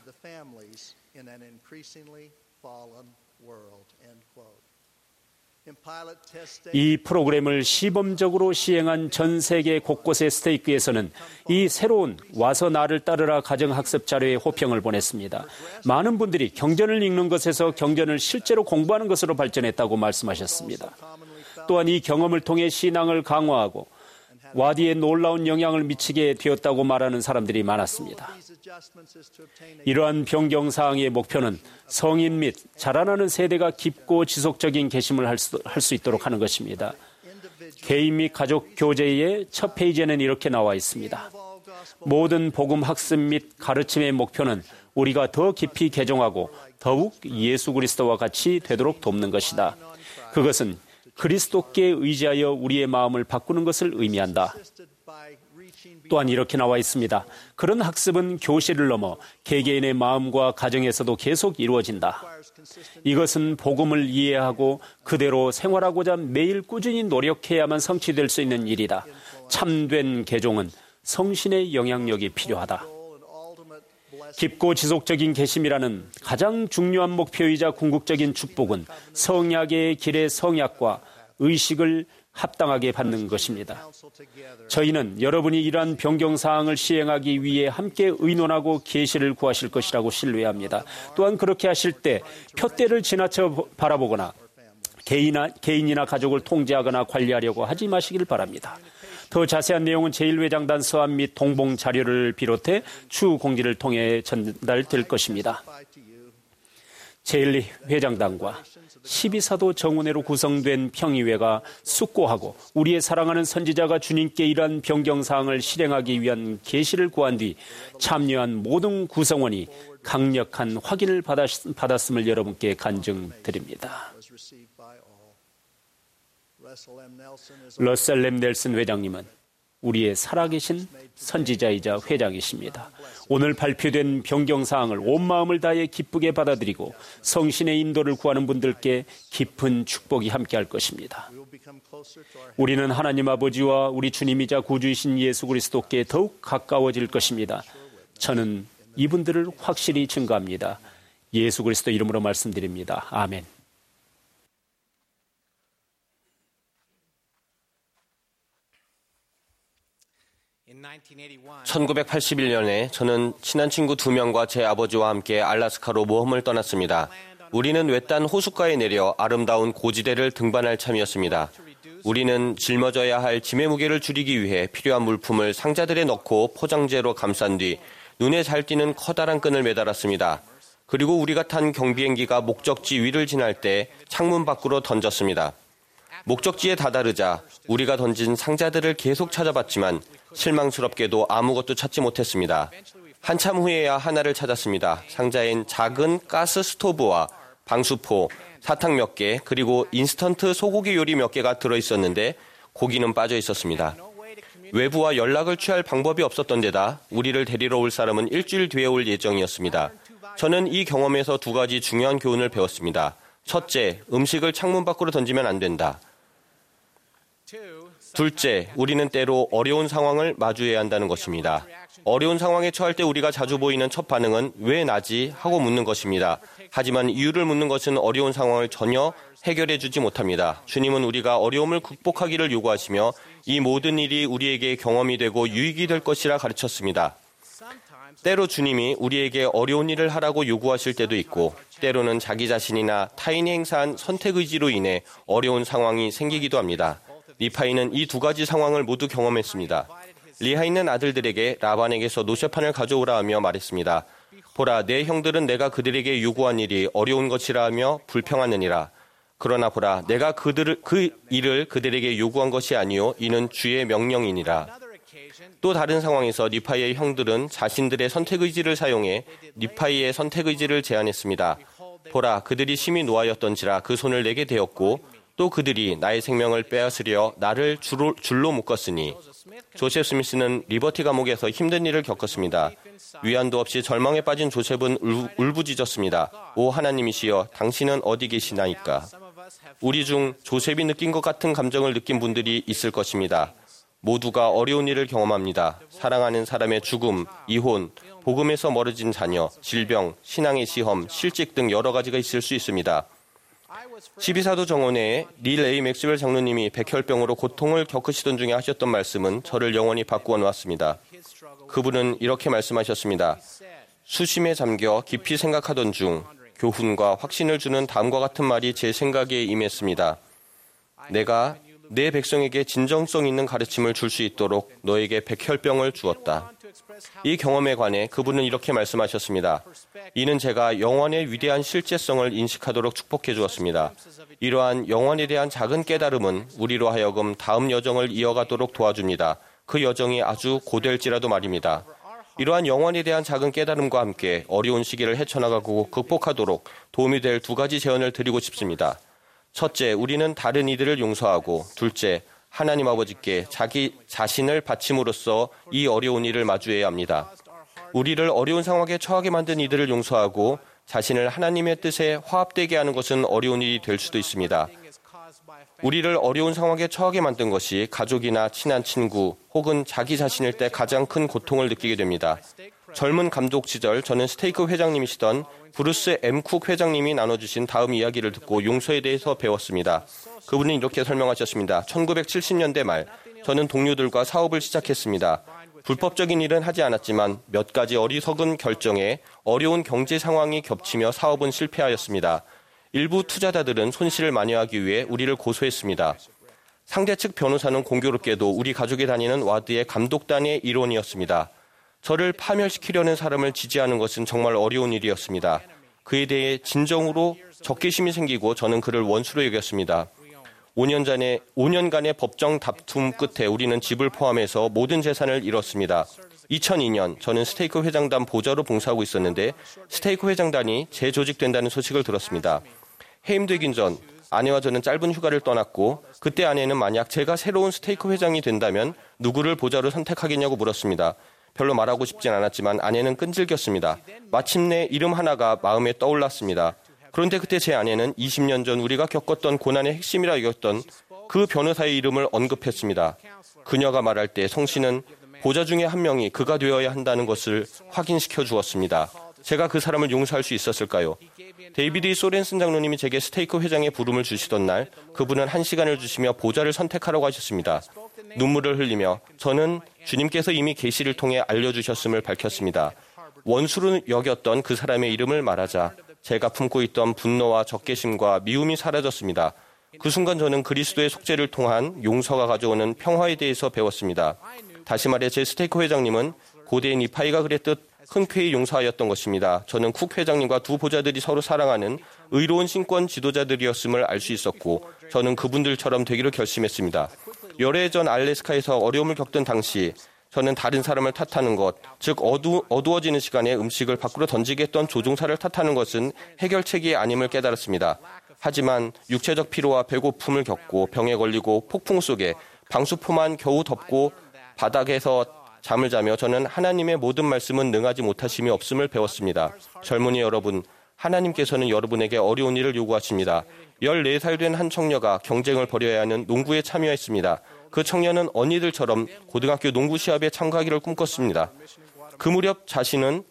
S5: 이 프로그램을 시범적으로 시행한 전 세계 곳곳의 스테이크에서는 이 새로운 와서 나를 따르라 가정학습 자료에 호평을 보냈습니다. 많은 분들이 경전을 읽는 것에서 경전을 실제로 공부하는 것으로 발전했다고 말씀하셨습니다. 또한 이 경험을 통해 신앙을 강화하고 와디에 놀라운 영향을 미치게 되었다고 말하는 사람들이 많았습니다. 이러한 변경사항의 목표는 성인 및 자라나는 세대가 깊고 지속적인 계심을 할 수, 할 수 있도록 하는 것입니다. 개인 및 가족 교재의 첫 페이지에는 이렇게 나와 있습니다. 모든 복음 학습 및 가르침의 목표는 우리가 더 깊이 개종하고 더욱 예수 그리스도와 같이 되도록 돕는 것이다. 그것은 그리스도께 의지하여 우리의 마음을 바꾸는 것을 의미한다. 또한 이렇게 나와 있습니다. 그런 학습은 교실을 넘어 개개인의 마음과 가정에서도 계속 이루어진다. 이것은 복음을 이해하고 그대로 생활하고자 매일 꾸준히 노력해야만 성취될 수 있는 일이다. 참된 개종은 성신의 영향력이 필요하다. 깊고 지속적인 계심이라는 가장 중요한 목표이자 궁극적인 축복은 성약의 길의 성약과 의식을 합당하게 받는 것입니다. 저희는 여러분이 이러한 변경사항을 시행하기 위해 함께 의논하고 계시를 구하실 것이라고 신뢰합니다. 또한 그렇게 하실 때 표대를 지나쳐 바라보거나 개인이나, 개인이나 가족을 통제하거나 관리하려고 하지 마시길 바랍니다. 더 자세한 내용은 제일 회장단 서한 및 동봉 자료를 비롯해 추후 공지를 통해 전달될 것입니다. 제일 회장단과 십이 사도 정운회로 구성된 평의회가 숙고하고 우리의 사랑하는 선지자가 주님께 이러한 변경사항을 실행하기 위한 계시를 구한 뒤 참여한 모든 구성원이 강력한 확인을 받았, 받았음을 여러분께 간증드립니다. 러셀 렘 넬슨 회장님은 우리의 살아계신 선지자이자 회장이십니다. 오늘 발표된 변경사항을 온 마음을 다해 기쁘게 받아들이고 성신의 인도를 구하는 분들께 깊은 축복이 함께할 것입니다. 우리는 하나님 아버지와 우리 주님이자 구주이신 예수 그리스도께 더욱 가까워질 것입니다. 저는 이분들을 확실히 증거합니다. 예수 그리스도 이름으로 말씀드립니다. 아멘.
S6: 천구백팔십일 년에 저는 친한 친구 두 명과 제 아버지와 함께 알래스카로 모험을 떠났습니다. 우리는 외딴 호숫가에 내려 아름다운 고지대를 등반할 참이었습니다. 우리는 짊어져야 할 짐의 무게를 줄이기 위해 필요한 물품을 상자들에 넣고 포장재로 감싼 뒤 눈에 잘 띄는 커다란 끈을 매달았습니다. 그리고 우리가 탄 경비행기가 목적지 위를 지날 때 창문 밖으로 던졌습니다. 목적지에 다다르자 우리가 던진 상자들을 계속 찾아봤지만 실망스럽게도 아무것도 찾지 못했습니다. 한참 후에야 하나를 찾았습니다. 상자엔 작은 가스 스토브와 방수포, 사탕 몇 개, 그리고 인스턴트 소고기 요리 몇 개가 들어있었는데 고기는 빠져 있었습니다. 외부와 연락을 취할 방법이 없었던 데다 우리를 데리러 올 사람은 일주일 뒤에 올 예정이었습니다. 저는 이 경험에서 두 가지 중요한 교훈을 배웠습니다. 첫째, 음식을 창문 밖으로 던지면 안 된다. 둘째, 우리는 때로 어려운 상황을 마주해야 한다는 것입니다. 어려운 상황에 처할 때 우리가 자주 보이는 첫 반응은 왜 나지? 하고 묻는 것입니다. 하지만 이유를 묻는 것은 어려운 상황을 전혀 해결해 주지 못합니다. 주님은 우리가 어려움을 극복하기를 요구하시며 이 모든 일이 우리에게 경험이 되고 유익이 될 것이라 가르쳤습니다. 때로 주님이 우리에게 어려운 일을 하라고 요구하실 때도 있고 때로는 자기 자신이나 타인이 행사한 선택의지로 인해 어려운 상황이 생기기도 합니다. 리파이는 이 두 가지 상황을 모두 경험했습니다. 리하이는 아들들에게 라반에게서 노새판을 가져오라 하며 말했습니다. 보라, 내 형들은 내가 그들에게 요구한 일이 어려운 것이라 하며 불평하느니라. 그러나 보라, 내가 그들을, 그 일을 그들에게 요구한 것이 아니요 이는 주의 명령이니라. 또 다른 상황에서 리파이의 형들은 자신들의 선택의지를 사용해 리파이의 선택의지를 제안했습니다. 보라, 그들이 심히 노하였던지라 그 손을 내게 대었고 또 그들이 나의 생명을 빼앗으려 나를 줄로, 줄로 묶었으니. 조셉 스미스는 리버티 감옥에서 힘든 일을 겪었습니다. 위안도 없이 절망에 빠진 조셉은 울, 울부짖었습니다. 오 하나님이시여, 당신은 어디 계시나이까? 우리 중 조셉이 느낀 것 같은 감정을 느낀 분들이 있을 것입니다. 모두가 어려운 일을 경험합니다. 사랑하는 사람의 죽음, 이혼, 복음에서 멀어진 자녀, 질병, 신앙의 시험, 실직 등 여러 가지가 있을 수 있습니다. 십이사도 정원회의 릴 에이 맥스웰 장로님이 백혈병으로 고통을 겪으시던 중에 하셨던 말씀은 저를 영원히 바꾸어 놓았습니다. 그분은 이렇게 말씀하셨습니다. 수심에 잠겨 깊이 생각하던 중 교훈과 확신을 주는 다음과 같은 말이 제 생각에 임했습니다. 내가 내 백성에게 진정성 있는 가르침을 줄 수 있도록 너에게 백혈병을 주었다. 이 경험에 관해 그분은 이렇게 말씀하셨습니다. 이는 제가 영원의 위대한 실제성을 인식하도록 축복해 주었습니다. 이러한 영원에 대한 작은 깨달음은 우리로 하여금 다음 여정을 이어가도록 도와줍니다. 그 여정이 아주 고될지라도 말입니다. 이러한 영원에 대한 작은 깨달음과 함께 어려운 시기를 헤쳐나가고 극복하도록 도움이 될 두 가지 제언을 드리고 싶습니다. 첫째, 우리는 다른 이들을 용서하고, 둘째, 하나님 아버지께 자기 자신을 바침으로써 이 어려운 일을 마주해야 합니다. 우리를 어려운 상황에 처하게 만든 이들을 용서하고 자신을 하나님의 뜻에 화합되게 하는 것은 어려운 일이 될 수도 있습니다. 우리를 어려운 상황에 처하게 만든 것이 가족이나 친한 친구 혹은 자기 자신일 때 가장 큰 고통을 느끼게 됩니다. 젊은 감독 시절 저는 스테이크 회장님이시던 브루스 엠 쿡 회장님이 나눠주신 다음 이야기를 듣고 용서에 대해서 배웠습니다. 그분은 이렇게 설명하셨습니다. 천구백칠십 년대 말 저는 동료들과 사업을 시작했습니다. 불법적인 일은 하지 않았지만 몇 가지 어리석은 결정에 어려운 경제 상황이 겹치며 사업은 실패하였습니다. 일부 투자자들은 손실을 만회하기 위해 우리를 고소했습니다. 상대 측 변호사는 공교롭게도 우리 가족이 다니는 와드의 감독단의 일원이었습니다. 저를 파멸시키려는 사람을 지지하는 것은 정말 어려운 일이었습니다. 그에 대해 진정으로 적개심이 생기고 저는 그를 원수로 여겼습니다. 오 년 전에, 오 년간의 법정 다툼 끝에 우리는 집을 포함해서 모든 재산을 잃었습니다. 이천이 년 저는 스테이크 회장단 보좌로 봉사하고 있었는데 스테이크 회장단이 재조직된다는 소식을 들었습니다. 해임되긴 전 아내와 저는 짧은 휴가를 떠났고 그때 아내는 만약 제가 새로운 스테이크 회장이 된다면 누구를 보좌로 선택하겠냐고 물었습니다. 별로 말하고 싶진 않았지만 아내는 끈질겼습니다. 마침내 이름 하나가 마음에 떠올랐습니다. 그런데 그때 제 아내는 이십 년 전 우리가 겪었던 고난의 핵심이라 여겼던 그 변호사의 이름을 언급했습니다. 그녀가 말할 때 성씨는 보좌 중에 한 명이 그가 되어야 한다는 것을 확인시켜 주었습니다. 제가 그 사람을 용서할 수 있었을까요? 데이비드 이 소렌슨 장로님이 제게 스테이크 회장의 부름을 주시던 날 그분은 한 시간을 주시며 보좌를 선택하라고 하셨습니다. 눈물을 흘리며 저는 주님께서 이미 계시를 통해 알려주셨음을 밝혔습니다. 원수로 여겼던 그 사람의 이름을 말하자 제가 품고 있던 분노와 적개심과 미움이 사라졌습니다. 그 순간 저는 그리스도의 속죄를 통한 용서가 가져오는 평화에 대해서 배웠습니다. 다시 말해 제 스테이크 회장님은 고대인 리파이가 그랬듯 흔쾌히 용서하였던 것입니다. 저는 쿡 회장님과 두 보좌들이 서로 사랑하는 의로운 신권 지도자들이었음을 알 수 있었고 저는 그분들처럼 되기로 결심했습니다. 열애 전 알래스카에서 어려움을 겪던 당시 저는 다른 사람을 탓하는 것, 즉 어두, 어두워지는 시간에 음식을 밖으로 던지게 했던 조종사를 탓하는 것은 해결책이 아님을 깨달았습니다. 하지만 육체적 피로와 배고픔을 겪고 병에 걸리고 폭풍 속에 방수포만 겨우 덮고 바닥에서 잠을 자며 저는 하나님의 모든 말씀은 능하지 못하심이 없음을 배웠습니다. 젊은이 여러분, 하나님께서는 여러분에게 어려운 일을 요구하십니다. 열네 살 된 한 청녀가 경쟁을 벌여야 하는 농구에 참여했습니다. 그 청년은 언니들처럼 고등학교 농구 시합에 참가하기를 꿈꿨습니다. 그 무렵 자신은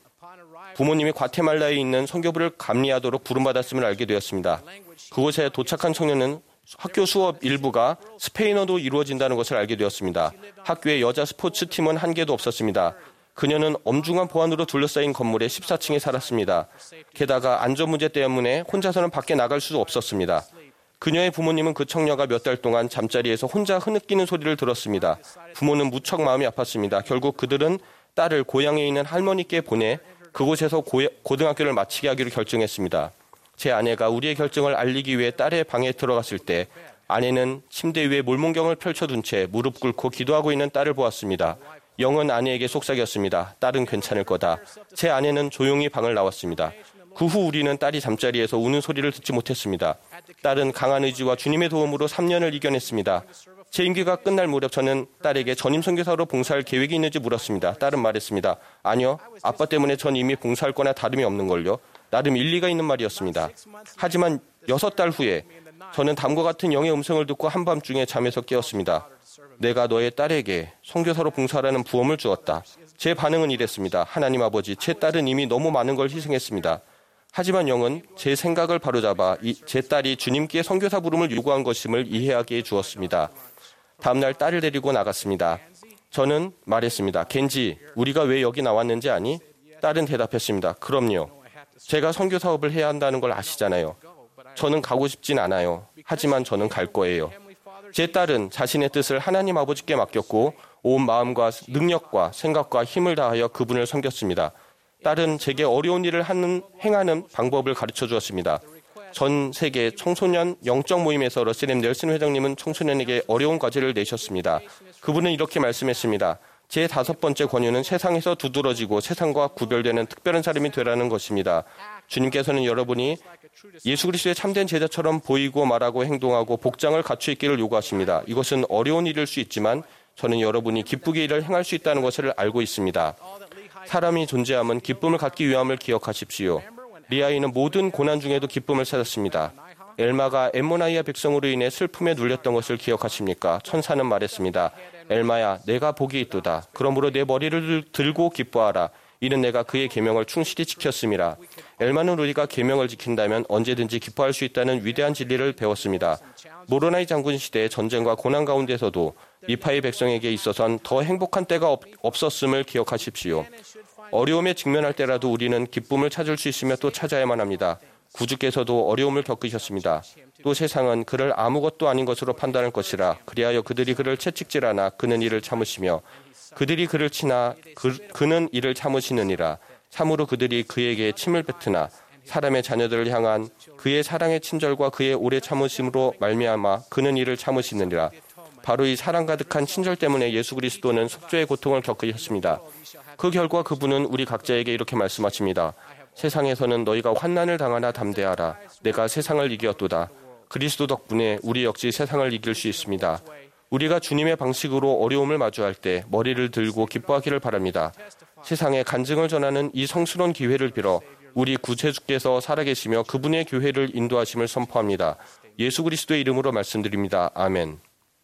S6: 부모님이 과테말라에 있는 선교부를 감리하도록 부름받았음을 알게 되었습니다. 그곳에 도착한 청년은 학교 수업 일부가 스페인어도 이루어진다는 것을 알게 되었습니다. 학교에 여자 스포츠팀은 한 개도 없었습니다. 그녀는 엄중한 보안으로 둘러싸인 건물의 십사 층에 살았습니다. 게다가 안전 문제 때문에 혼자서는 밖에 나갈 수도 없었습니다. 그녀의 부모님은 그 청녀가 몇 달 동안 잠자리에서 혼자 흐느끼는 소리를 들었습니다. 부모는 무척 마음이 아팠습니다. 결국 그들은 딸을 고향에 있는 할머니께 보내 그곳에서 고, 고등학교를 마치게 하기로 결정했습니다. 제 아내가 우리의 결정을 알리기 위해 딸의 방에 들어갔을 때 아내는 침대 위에 몰몬경을 펼쳐둔 채 무릎 꿇고 기도하고 있는 딸을 보았습니다. 영은 아내에게 속삭였습니다. 딸은 괜찮을 거다. 제 아내는 조용히 방을 나왔습니다. 그 후 우리는 딸이 잠자리에서 우는 소리를 듣지 못했습니다. 딸은 강한 의지와 주님의 도움으로 삼 년을 이겨냈습니다. 제 임기가 끝날 무렵 저는 딸에게 전임 선교사로 봉사할 계획이 있는지 물었습니다. 딸은 말했습니다. 아니요, 아빠 때문에 전 이미 봉사할 거나 다름이 없는걸요. 나름 일리가 있는 말이었습니다. 하지만 여섯 달 후에 저는 다음과 같은 영의 음성을 듣고 한밤중에 잠에서 깨었습니다. 내가 너의 딸에게 선교사로 봉사하라는 부험을 주었다. 제 반응은 이랬습니다. 하나님 아버지, 제 딸은 이미 너무 많은 걸 희생했습니다. 하지만 영은 제 생각을 바로잡아 이, 제 딸이 주님께 선교사 부름을 요구한 것임을 이해하게 해주었습니다. 다음날 딸을 데리고 나갔습니다. 저는 말했습니다. 겐지, 우리가 왜 여기 나왔는지 아니? 딸은 대답했습니다. 그럼요. 제가 선교 사업을 해야 한다는 걸 아시잖아요. 저는 가고 싶진 않아요. 하지만 저는 갈 거예요. 제 딸은 자신의 뜻을 하나님 아버지께 맡겼고 온 마음과 능력과 생각과 힘을 다하여 그분을 섬겼습니다. 딸은 제게 어려운 일을 하는, 행하는 방법을 가르쳐 주었습니다. 전 세계 청소년 영적 모임에서 러셀 넬슨 회장님은 청소년에게 어려운 과제를 내셨습니다. 그분은 이렇게 말씀했습니다. 제 다섯 번째 권유는 세상에서 두드러지고 세상과 구별되는 특별한 사람이 되라는 것입니다. 주님께서는 여러분이 예수 그리스도의 참된 제자처럼 보이고 말하고 행동하고 복장을 갖추어 있기를 요구하십니다. 이것은 어려운 일일 수 있지만 저는 여러분이 기쁘게 일을 행할 수 있다는 것을 알고 있습니다. 사람이 존재함은 기쁨을 갖기 위함을 기억하십시오. 리아이는 모든 고난 중에도 기쁨을 찾았습니다. 엘마가 엠모나이아 백성으로 인해 슬픔에 눌렸던 것을 기억하십니까? 천사는 말했습니다. 엘마야, 내가 복이 있도다. 그러므로 내 머리를 들고 기뻐하라. 이는 내가 그의 계명을 충실히 지켰음이라. 엘마는 우리가 계명을 지킨다면 언제든지 기뻐할 수 있다는 위대한 진리를 배웠습니다. 모로나이 장군 시대의 전쟁과 고난 가운데서도 리파의 백성에게 있어선 더 행복한 때가 없, 없었음을 기억하십시오. 어려움에 직면할 때라도 우리는 기쁨을 찾을 수 있으며 또 찾아야만 합니다. 구주께서도 어려움을 겪으셨습니다. 또 세상은 그를 아무것도 아닌 것으로 판단할 것이라. 그리하여 그들이 그를 채찍질하나 그는 이를 참으시며 그들이 그를 치나 그, 그는 이를 참으시느니라. 참으로 그들이 그에게 침을 뱉으나 사람의 자녀들을 향한 그의 사랑의 친절과 그의 오래 참으심으로 말미암아 그는 이를 참으시느니라. 바로 이 사랑 가득한 친절 때문에 예수 그리스도는 속죄의 고통을 겪으셨습니다. 그 결과 그분은 우리 각자에게 이렇게 말씀하십니다. 세상에서는 너희가 환난을 당하나 담대하라. 내가 세상을 이겼도다. 그리스도 덕분에 우리 역시 세상을 이길 수 있습니다. 우리가 주님의 방식으로 어려움을 마주할 때 머리를 들고 기뻐하기를 바랍니다. 세상에 간증을 전하는 이 성스러운 기회를 빌어 우리 구세주께서 살아계시며 그분의 교회를 인도하심을 선포합니다. 예수 그리스도의 이름으로 말씀드립니다. 아멘.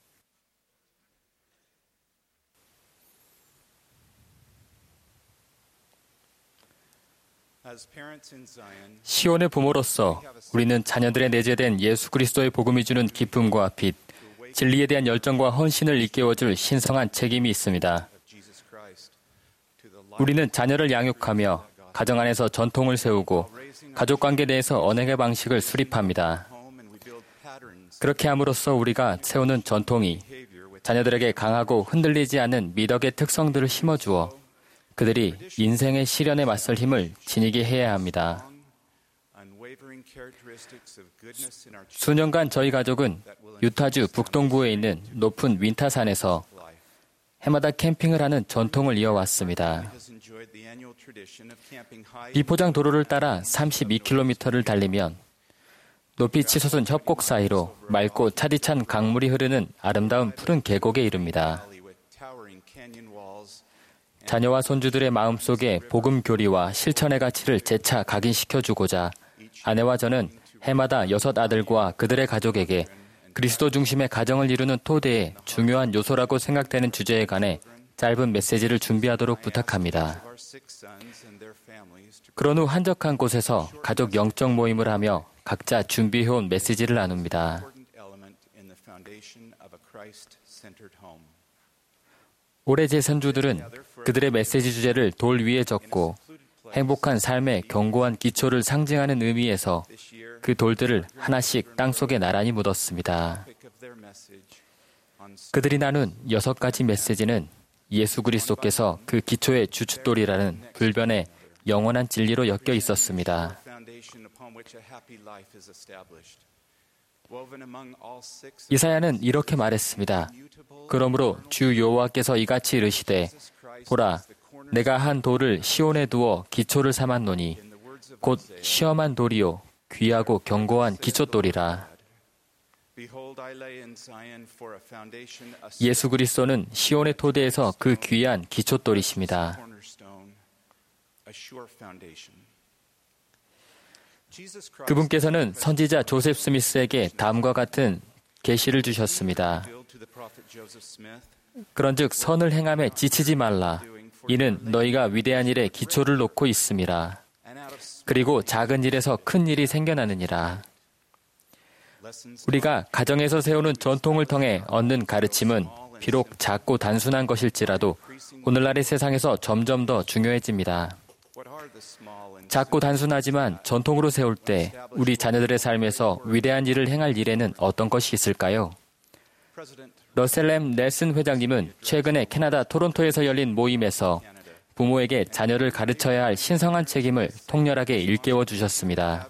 S7: 시온의 부모로서 우리는 자녀들에 내재된 예수 그리스도의 복음이 주는 기쁨과 빛, 진리에 대한 열정과 헌신을 일깨워줄 신성한 책임이 있습니다. 우리는 자녀를 양육하며 가정 안에서 전통을 세우고 가족관계 내에서 언행의 방식을 수립합니다. 그렇게 함으로써 우리가 세우는 전통이 자녀들에게 강하고 흔들리지 않는 미덕의 특성들을 심어주어 그들이 인생의 시련에 맞설 힘을 지니게 해야 합니다. 수년간 저희 가족은 유타주 북동부에 있는 높은 윈타산에서 해마다 캠핑을 하는 전통을 이어왔습니다. 비포장 도로를 따라 삼십이 킬로미터를 달리면 높이 치솟은 협곡 사이로 맑고 차디찬 강물이 흐르는 아름다운 푸른 계곡에 이릅니다. 자녀와 손주들의 마음속에 복음 교리와 실천의 가치를 재차 각인시켜주고자 아내와 저는 해마다 여섯 아들과 그들의 가족에게 그리스도 중심의 가정을 이루는 토대의 중요한 요소라고 생각되는 주제에 관해 짧은 메시지를 준비하도록 부탁합니다. 그런 후 한적한 곳에서 가족 영적 모임을 하며 각자 준비해온 메시지를 나눕니다. 올해 제 선주들은 그들의 메시지 주제를 돌 위에 적고 행복한 삶의 견고한 기초를 상징하는 의미에서 그 돌들을 하나씩 땅속에 나란히 묻었습니다. 그들이 나눈 여섯 가지 메시지는 예수 그리스도께서 그 기초의 주춧돌이라는 불변의 영원한 진리로 엮여 있었습니다. 이사야는 이렇게 말했습니다. 그러므로 주 여호와께서 이같이 이르시되 보라 내가 한 돌을 시온에 두어 기초를 삼았노니 곧 시험한 돌이요 귀하고 견고한 기초돌이라. 예수 그리스도는 시온의 토대에서 그 귀한 기초돌이십니다. 그분께서는 선지자 조셉 스미스에게 다음과 같은 계시를 주셨습니다. 그런즉 선을 행함에 지치지 말라. 이는 너희가 위대한 일에 기초를 놓고 있음이라. 그리고 작은 일에서 큰 일이 생겨나느니라. 우리가 가정에서 세우는 전통을 통해 얻는 가르침은 비록 작고 단순한 것일지라도 오늘날의 세상에서 점점 더 중요해집니다. 작고 단순하지만 전통으로 세울 때 우리 자녀들의 삶에서 위대한 일을 행할 일에는 어떤 것이 있을까요? 러셀 엠 넬슨 회장님은 최근에 캐나다 토론토에서 열린 모임에서 부모에게 자녀를 가르쳐야 할 신성한 책임을 통렬하게 일깨워 주셨습니다.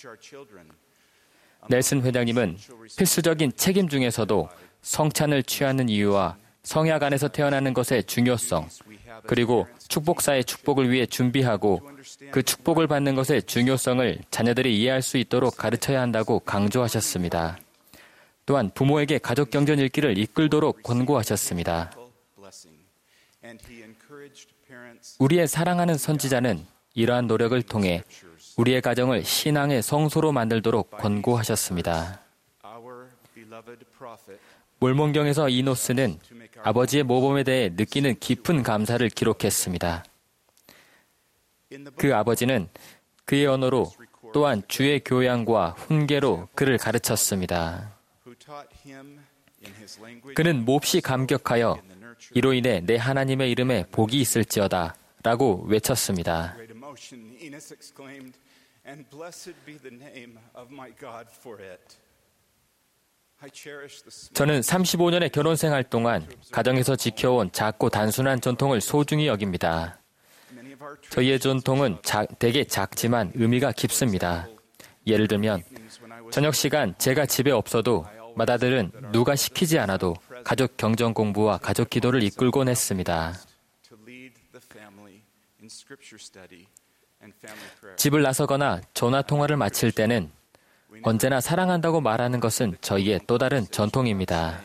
S7: 넬슨 회장님은 필수적인 책임 중에서도 성찬을 취하는 이유와 성약 안에서 태어나는 것의 중요성, 그리고 축복사의 축복을 위해 준비하고 그 축복을 받는 것의 중요성을 자녀들이 이해할 수 있도록 가르쳐야 한다고 강조하셨습니다. 또한 부모에게 가족 경전 읽기를 이끌도록 권고하셨습니다. 우리의 사랑하는 선지자는 이러한 노력을 통해 우리의 가정을 신앙의 성소로 만들도록 권고하셨습니다. 몰몬경에서 이노스는 아버지의 모범에 대해 느끼는 깊은 감사를 기록했습니다. 그 아버지는 그의 언어로 또한 주의 교양과 훈계로 그를 가르쳤습니다. 그는 몹시 감격하여 이로 인해 내 하나님의 이름에 복이 있을지어다 라고 외쳤습니다. 저는 삼십오 년의 결혼 생활 동안 가정에서 지켜온 작고 단순한 전통을 소중히 여깁니다. 저희의 전통은 자, 되게 작지만 의미가 깊습니다. 예를 들면 저녁 시간 제가 집에 없어도 맏아들은 누가 시키지 않아도 가족 경전 공부와 가족 기도를 이끌곤 했습니다. 집을 나서거나 전화 통화를 마칠 때는 언제나 사랑한다고 말하는 것은 저희의 또 다른 전통입니다.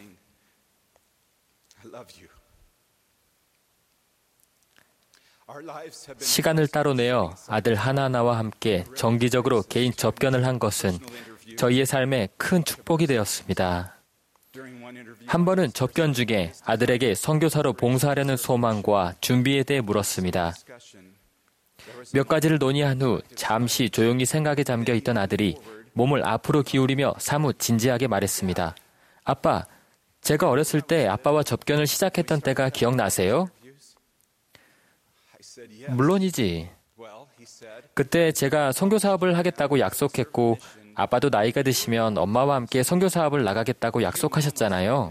S7: 시간을 따로 내어 아들 하나하나와 함께 정기적으로 개인 접견을 한 것은 저희의 삶에 큰 축복이 되었습니다. 한 번은 접견 중에 아들에게 선교사로 봉사하려는 소망과 준비에 대해 물었습니다. 몇 가지를 논의한 후 잠시 조용히 생각에 잠겨 있던 아들이 몸을 앞으로 기울이며 사뭇 진지하게 말했습니다. 아빠, 제가 어렸을 때 아빠와 접견을 시작했던 때가 기억나세요? 물론이지. 그때 제가 선교 사업을 하겠다고 약속했고 아빠도 나이가 드시면 엄마와 함께 선교 사업을 나가겠다고 약속하셨잖아요.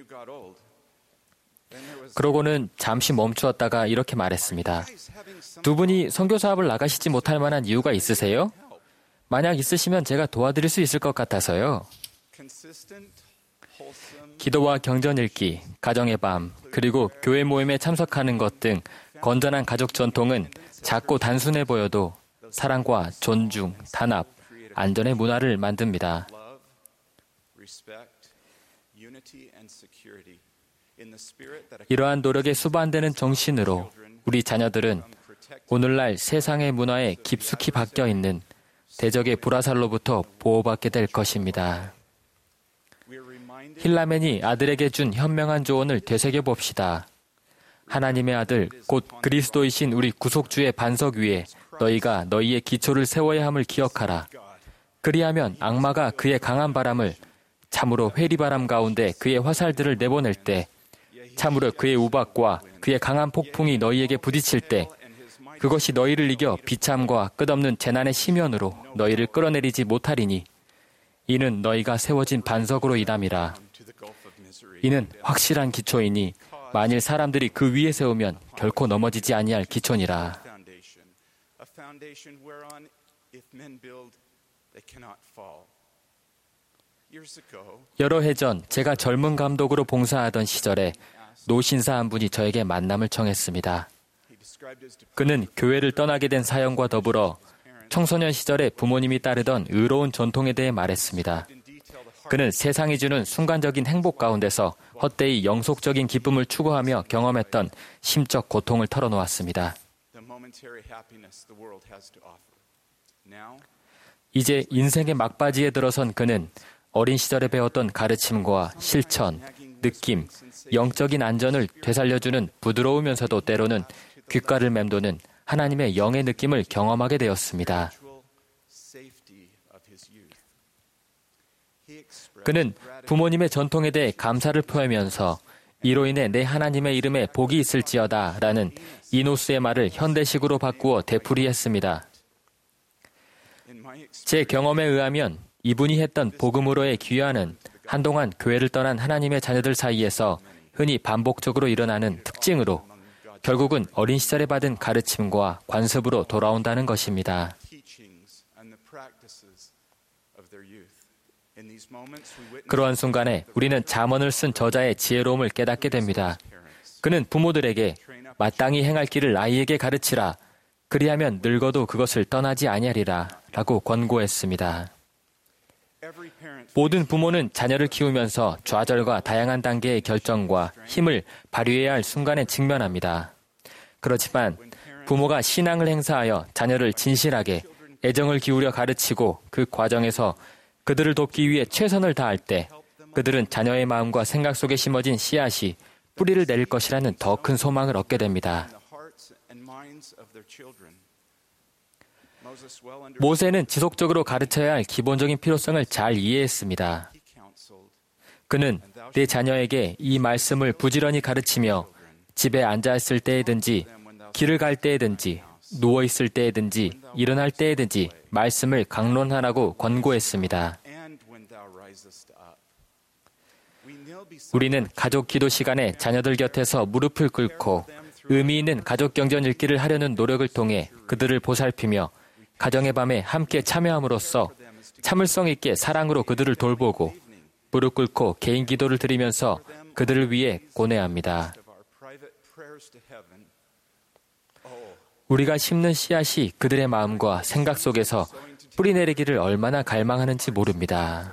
S7: 그러고는 잠시 멈추었다가 이렇게 말했습니다. 두 분이 선교 사업을 나가시지 못할 만한 이유가 있으세요? 만약 있으시면 제가 도와드릴 수 있을 것 같아서요. 기도와 경전 읽기, 가정의 밤, 그리고 교회 모임에 참석하는 것 등 건전한 가족 전통은 작고 단순해 보여도 사랑과 존중, 단합, 안전의 문화를 만듭니다. 이러한 노력에 수반되는 정신으로 우리 자녀들은 오늘날 세상의 문화에 깊숙이 박혀 있는 대적의 불화살로부터 보호받게 될 것입니다. 힐라멘이 아들에게 준 현명한 조언을 되새겨봅시다. 하나님의 아들, 곧 그리스도이신 우리 구속주의 반석 위에 너희가 너희의 기초를 세워야 함을 기억하라. 그리하면 악마가 그의 강한 바람을, 참으로 회리바람 가운데 그의 화살들을 내보낼 때, 참으로 그의 우박과 그의 강한 폭풍이 너희에게 부딪힐 때, 그것이 너희를 이겨 비참과 끝없는 재난의 심연으로 너희를 끌어내리지 못하리니, 이는 너희가 세워진 반석으로 인함이라. 이는 확실한 기초이니 만일 사람들이 그 위에 세우면 결코 넘어지지 아니할 기초니라. 여러 해 전 제가 젊은 감독으로 봉사하던 시절에 노신사 한 분이 저에게 만남을 청했습니다. 그는 교회를 떠나게 된 사연과 더불어 청소년 시절에 부모님이 따르던 의로운 전통에 대해 말했습니다. 그는 세상이 주는 순간적인 행복 가운데서 헛되이 영속적인 기쁨을 추구하며 경험했던 심적 고통을 털어놓았습니다. 이제 인생의 막바지에 들어선 그는 어린 시절에 배웠던 가르침과 실천, 느낌, 영적인 안전을 되살려주는 부드러우면서도 때로는 귓가를 맴도는 하나님의 영의 느낌을 경험하게 되었습니다. 그는 부모님의 전통에 대해 감사를 표하면서 이로 인해 내 하나님의 이름에 복이 있을지어다 라는 이노스의 말을 현대식으로 바꾸어 되풀이했습니다. 제 경험에 의하면 이분이 했던 복음으로의 귀환은 한동안 교회를 떠난 하나님의 자녀들 사이에서 흔히 반복적으로 일어나는 특징으로 결국은 어린 시절에 받은 가르침과 관습으로 돌아온다는 것입니다. 그러한 순간에 우리는 잠언을 쓴 저자의 지혜로움을 깨닫게 됩니다. 그는 부모들에게 마땅히 행할 길을 아이에게 가르치라. 그리하면 늙어도 그것을 떠나지 아니하리라 라고 권고했습니다. 모든 부모는 자녀를 키우면서 좌절과 다양한 단계의 결정과 힘을 발휘해야 할 순간에 직면합니다. 그렇지만 부모가 신앙을 행사하여 자녀를 진실하게 애정을 기울여 가르치고 그 과정에서 그들을 돕기 위해 최선을 다할 때 그들은 자녀의 마음과 생각 속에 심어진 씨앗이 뿌리를 내릴 것이라는 더 큰 소망을 얻게 됩니다. 모세는 지속적으로 가르쳐야 할 기본적인 필요성을 잘 이해했습니다. 그는 내 자녀에게 이 말씀을 부지런히 가르치며 집에 앉아있을 때에든지 길을 갈 때에든지 누워있을 때에든지 일어날 때에든지 말씀을 강론하라고 권고했습니다. 우리는 가족 기도 시간에 자녀들 곁에서 무릎을 꿇고 의미 있는 가족 경전 읽기를 하려는 노력을 통해 그들을 보살피며 가정의 밤에 함께 참여함으로써 참을성 있게 사랑으로 그들을 돌보고 무릎 꿇고 개인 기도를 드리면서 그들을 위해 고뇌합니다. 우리가 심는 씨앗이 그들의 마음과 생각 속에서 뿌리 내리기를 얼마나 갈망하는지 모릅니다.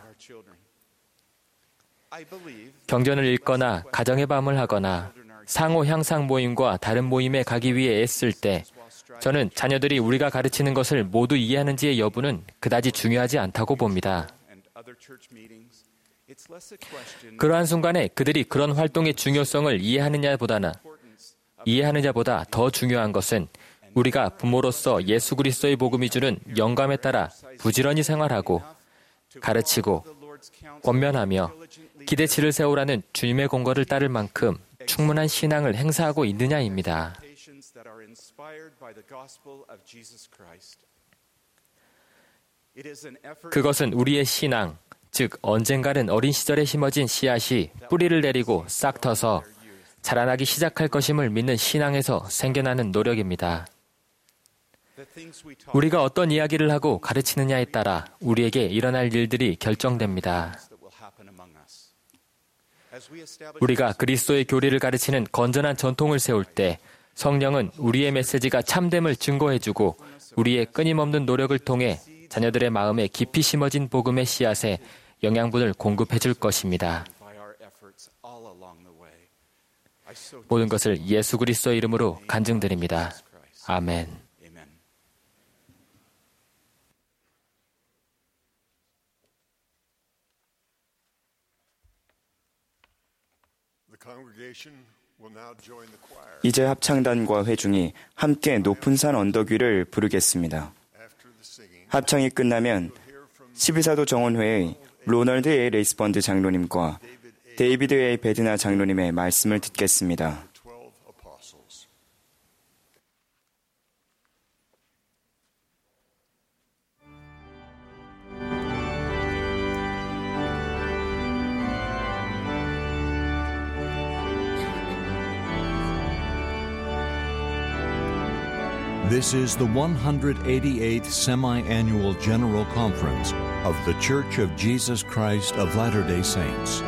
S7: 경전을 읽거나 가정의 밤을 하거나 상호 향상 모임과 다른 모임에 가기 위해 애쓸 때 저는 자녀들이 우리가 가르치는 것을 모두 이해하는지의 여부는 그다지 중요하지 않다고 봅니다. 그러한 순간에 그들이 그런 활동의 중요성을 이해하느냐보다는 이해하느냐보다 더 중요한 것은 우리가 부모로서 예수 그리스도의 복음이 주는 영감에 따라 부지런히 생활하고 가르치고 권면하며 기대치를 세우라는 주님의 공거를 따를 만큼 충분한 신앙을 행사하고 있느냐입니다. 그것은 우리의 신앙, 즉 언젠가는 어린 시절에 심어진 씨앗이 뿌리를 내리고 싹 터서 자라나기 시작할 것임을 믿는 신앙에서 생겨나는 노력입니다. 우리가 어떤 이야기를 하고 가르치느냐에 따라 우리에게 일어날 일들이 결정됩니다. 우리가 그리스도의 교리를 가르치는 건전한 전통을 세울 때 성령은 우리의 메시지가 참됨을 증거해주고 우리의 끊임없는 노력을 통해 자녀들의 마음에 깊이 심어진 복음의 씨앗에 영양분을 공급해 줄 것입니다. 모든 것을 예수 그리스도의 이름으로 간증드립니다. 아멘.
S2: 이제 합창단과 회중이 함께 높은 산 언덕 위를 부르겠습니다. 합창이 끝나면 십이사도 정원회의 로널드 A. 레이스번드 장로님과 데이비드 A. 베드나 장로님의 말씀을 듣겠습니다.
S1: This is the one hundred eighty-eighth Semi-Annual General Conference of The Church of Jesus Christ of Latter-day Saints.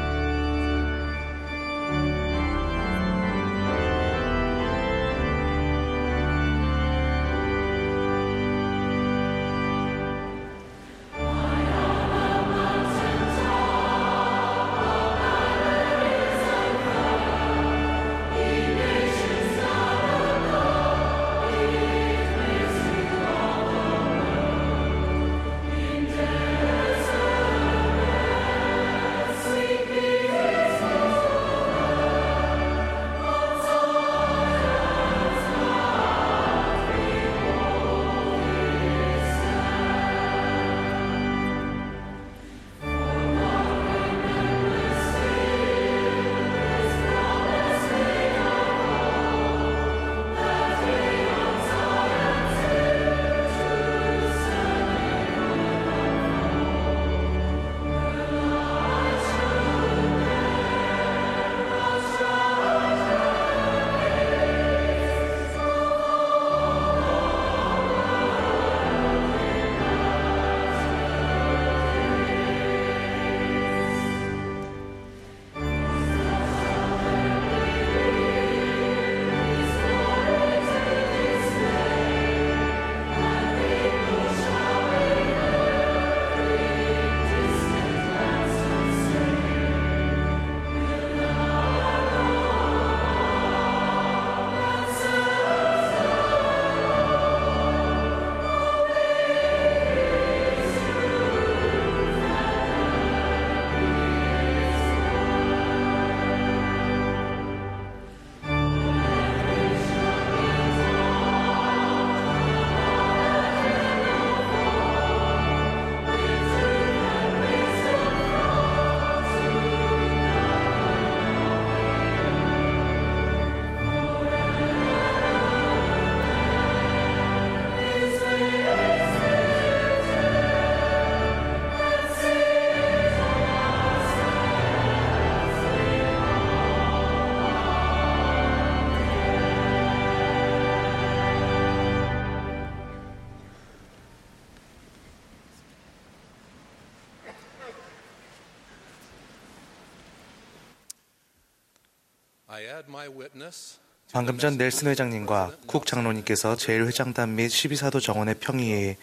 S8: 방금 전 넬슨 회장님과 쿡 장로님께서 제일회장단 및 십이사도 정원의 평의회에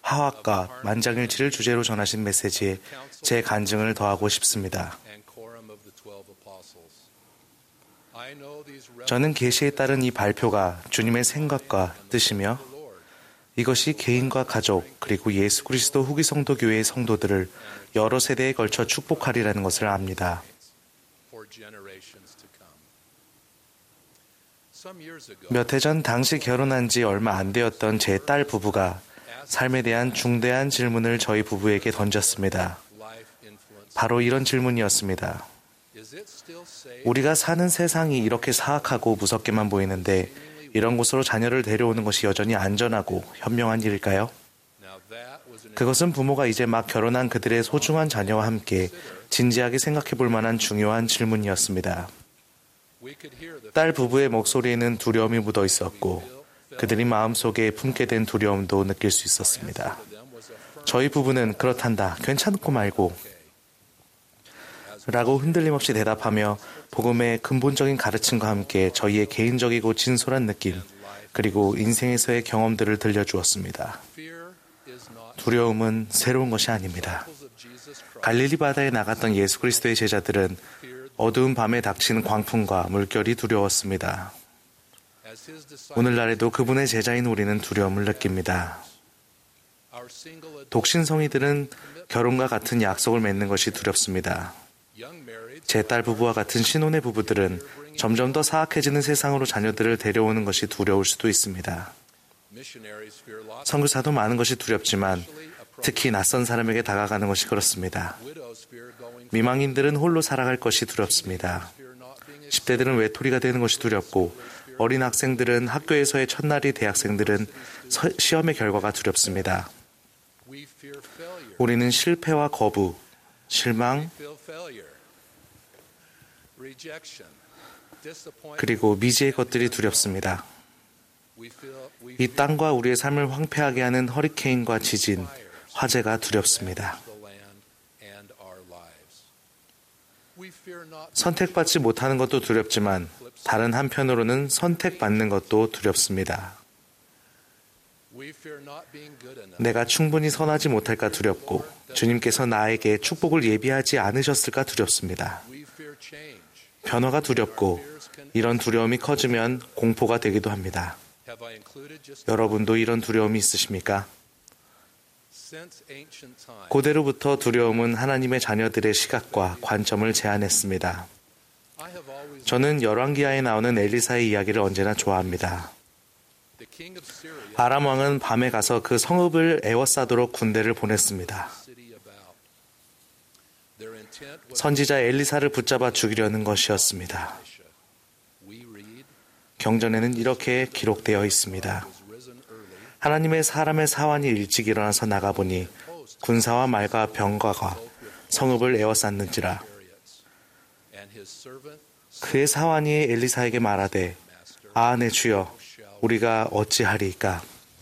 S8: 화학과 만장일치를 주제로 전하신 메시지에 제 간증을 더하고 싶습니다. 저는 계시에 따른 이 발표가 주님의 생각과 뜻이며 이것이 개인과 가족 그리고 예수 그리스도 후기 성도 교회의 성도들을 여러 세대에 걸쳐 축복하리라는 것을 압니다. 몇 해 전 당시 결혼한 지 얼마 안 되었던 제 딸 부부가 삶에 대한 중대한 질문을 저희 부부에게 던졌습니다. 바로 이런 질문이었습니다. 우리가 사는 세상이 이렇게 사악하고 무섭게만 보이는데 이런 곳으로 자녀를 데려오는 것이 여전히 안전하고 현명한 일일까요? 그것은 부모가 이제 막 결혼한 그들의 소중한 자녀와 함께 진지하게 생각해 볼 만한 중요한 질문이었습니다. 딸 부부의 목소리에는 두려움이 묻어 있었고 그들이 마음속에 품게 된 두려움도 느낄 수 있었습니다. 저희 부부는 그렇단다, 괜찮고 말고 라고 흔들림 없이 대답하며 복음의 근본적인 가르침과 함께 저희의 개인적이고 진솔한 느낌 그리고 인생에서의 경험들을 들려주었습니다. 두려움은 새로운 것이 아닙니다. 갈릴리 바다에 나갔던 예수 그리스도의 제자들은 어두운 밤에 닥치는 광풍과 물결이 두려웠습니다. 오늘날에도 그분의 제자인 우리는 두려움을 느낍니다. 독신성이들은 결혼과 같은 약속을 맺는 것이 두렵습니다. 제 딸 부부와 같은 신혼의 부부들은 점점 더 사악해지는 세상으로 자녀들을 데려오는 것이 두려울 수도 있습니다. 선교사도 많은 것이 두렵지만 특히 낯선 사람에게 다가가는 것이 그렇습니다. 미망인들은 홀로 살아갈 것이 두렵습니다. 십 대들은 외톨이가 되는 것이 두렵고 어린 학생들은 학교에서의 첫날이 대학생들은 서, 시험의 결과가 두렵습니다. 우리는 실패와 거부, 실망, 그리고 미지의 것들이 두렵습니다. 이 땅과 우리의 삶을 황폐하게 하는 허리케인과 지진, 화재가 두렵습니다. 선택받지 못하는 것도 두렵지만 다른 한편으로는 선택받는 것도 두렵습니다. 내가 충분히 선하지 못할까 두렵고 주님께서 나에게 축복을 예비하지 않으셨을까 두렵습니다. 변화가 두렵고 이런 두려움이 커지면 공포가 되기도 합니다. 여러분도 이런 두려움이 있으십니까? 고대로부터 두려움은 하나님의 자녀들의 시각과 관점을 제한했습니다. 저는 열왕기하에 나오는 엘리사의 이야기를 언제나 좋아합니다. 아람 왕은 밤에 가서 그 성읍을 에워싸도록 군대를 보냈습니다. 선지자 엘리사를 붙잡아 죽이려는 것이었습니다. 경전에는 이렇게 기록되어 있습니다. 하나님의 사람의 사환이 일찍 일어나서 나가보니 군사와 말과 병거가 성읍을 에워쌌는지라. 그의 사환이 엘리사에게 말하되 아, 내 주여, 우리가 어찌하리이까.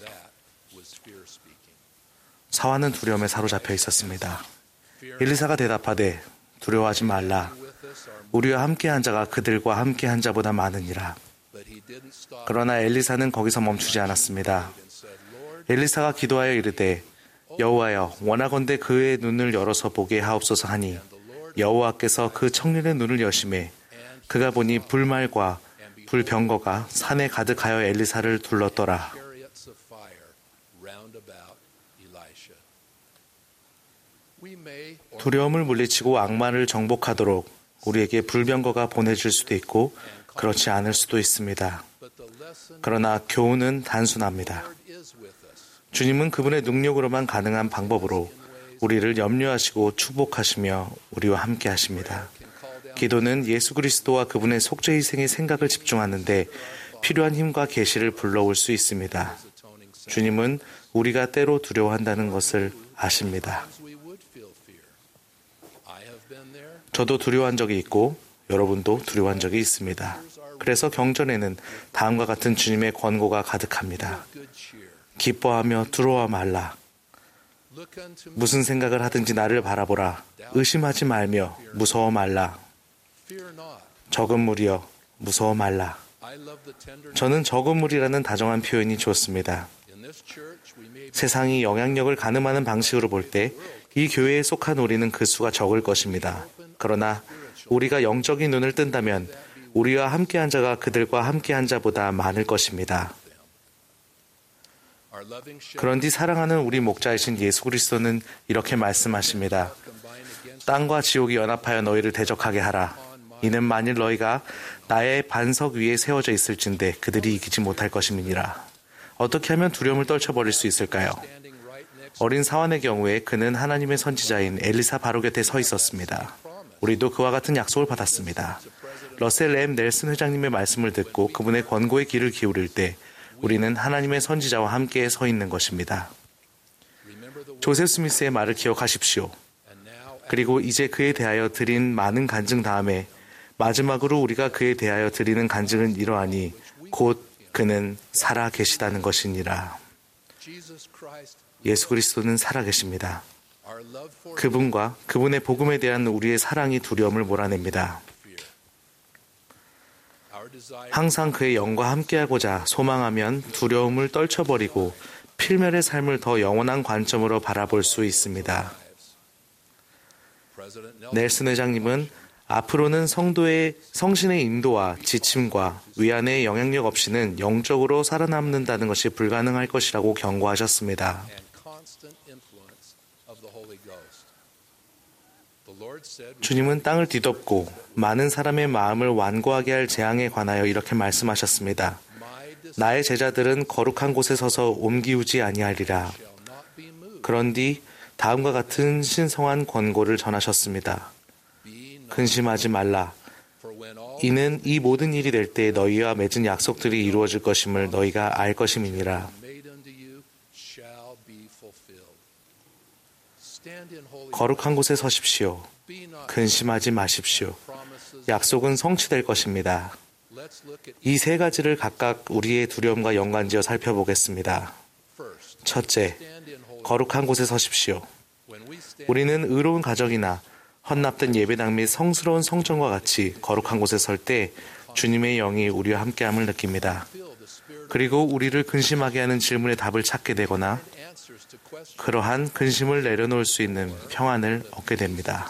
S8: 사환은 두려움에 사로잡혀 있었습니다. 엘리사가 대답하되 두려워하지 말라. 우리와 함께한 자가 그들과 함께한 자보다 많으니라. 그러나 엘리사는 거기서 멈추지 않았습니다. 엘리사가 기도하여 이르되 여호와여, 원하건대 그의 눈을 열어서 보게 하옵소서 하니 여호와께서 그 청년의 눈을 여심해 그가 보니 불말과 불병거가 산에 가득하여 엘리사를 둘렀더라. 두려움을 물리치고 악마를 정복하도록 우리에게 불병거가 보내질 수도 있고 그렇지 않을 수도 있습니다. 그러나 교훈은 단순합니다. 주님은 그분의 능력으로만 가능한 방법으로 우리를 염려하시고 축복하시며 우리와 함께 하십니다. 기도는 예수 그리스도와 그분의 속죄희생의 생각을 집중하는데 필요한 힘과 계시를 불러올 수 있습니다. 주님은 우리가 때로 두려워한다는 것을 아십니다. 저도 두려워한 적이 있고 여러분도 두려워한 적이 있습니다. 그래서 경전에는 다음과 같은 주님의 권고가 가득합니다. 기뻐하며 두려워 말라. 무슨 생각을 하든지 나를 바라보라. 의심하지 말며 무서워 말라. 적은 무리여 무서워 말라. 저는 적은 무리라는 다정한 표현이 좋습니다. 세상이 영향력을 가늠하는 방식으로 볼 때 이 교회에 속한 우리는 그 수가 적을 것입니다. 그러나 우리가 영적인 눈을 뜬다면 우리와 함께한 자가 그들과 함께한 자보다 많을 것입니다. 그런뒤 사랑하는 우리 목자이신 예수 그리스도는 이렇게 말씀하십니다. 땅과 지옥이 연합하여 너희를 대적하게 하라. 이는 만일 너희가 나의 반석 위에 세워져 있을진데 그들이 이기지 못할 것임이니라. 어떻게 하면 두려움을 떨쳐버릴 수 있을까요? 어린 사환의 경우에 그는 하나님의 선지자인 엘리사 바로 곁에 서 있었습니다. 우리도 그와 같은 약속을 받았습니다. 러셀 엠 넬슨 회장님의 말씀을 듣고 그분의 권고에 귀를 기울일 때 우리는 하나님의 선지자와 함께 서 있는 것입니다. 조셉 스미스의 말을 기억하십시오. 그리고 이제 그에 대하여 드린 많은 간증 다음에 마지막으로 우리가 그에 대하여 드리는 간증은 이러하니 곧 그는 살아 계시다는 것이니라. 예수 그리스도는 살아 계십니다. 그분과 그분의 복음에 대한 우리의 사랑이 두려움을 몰아냅니다. 항상 그의 영과 함께하고자 소망하면 두려움을 떨쳐버리고 필멸의 삶을 더 영원한 관점으로 바라볼 수 있습니다. 넬슨 회장님은 앞으로는 성도의 성신의 인도와 지침과 위안의 영향력 없이는 영적으로 살아남는다는 것이 불가능할 것이라고 경고하셨습니다. 주님은 땅을 뒤덮고 많은 사람의 마음을 완고하게 할 재앙에 관하여 이렇게 말씀하셨습니다. 나의 제자들은 거룩한 곳에 서서 옮기우지 아니하리라. 그런뒤 다음과 같은 신성한 권고를 전하셨습니다. 근심하지 말라. 이는 이 모든 일이 될 때 너희와 맺은 약속들이 이루어질 것임을 너희가 알 것임이니라. 거룩한 곳에 서십시오. 근심하지 마십시오. 약속은 성취될 것입니다. 이 세 가지를 각각 우리의 두려움과 연관지어 살펴보겠습니다. 첫째, 거룩한 곳에 서십시오. 우리는 의로운 가정이나 헌납된 예배당 및 성스러운 성전과 같이 거룩한 곳에 설 때 주님의 영이 우리와 함께함을 느낍니다. 그리고 우리를 근심하게 하는 질문의 답을 찾게 되거나 그러한 근심을 내려놓을 수 있는 평안을 얻게 됩니다.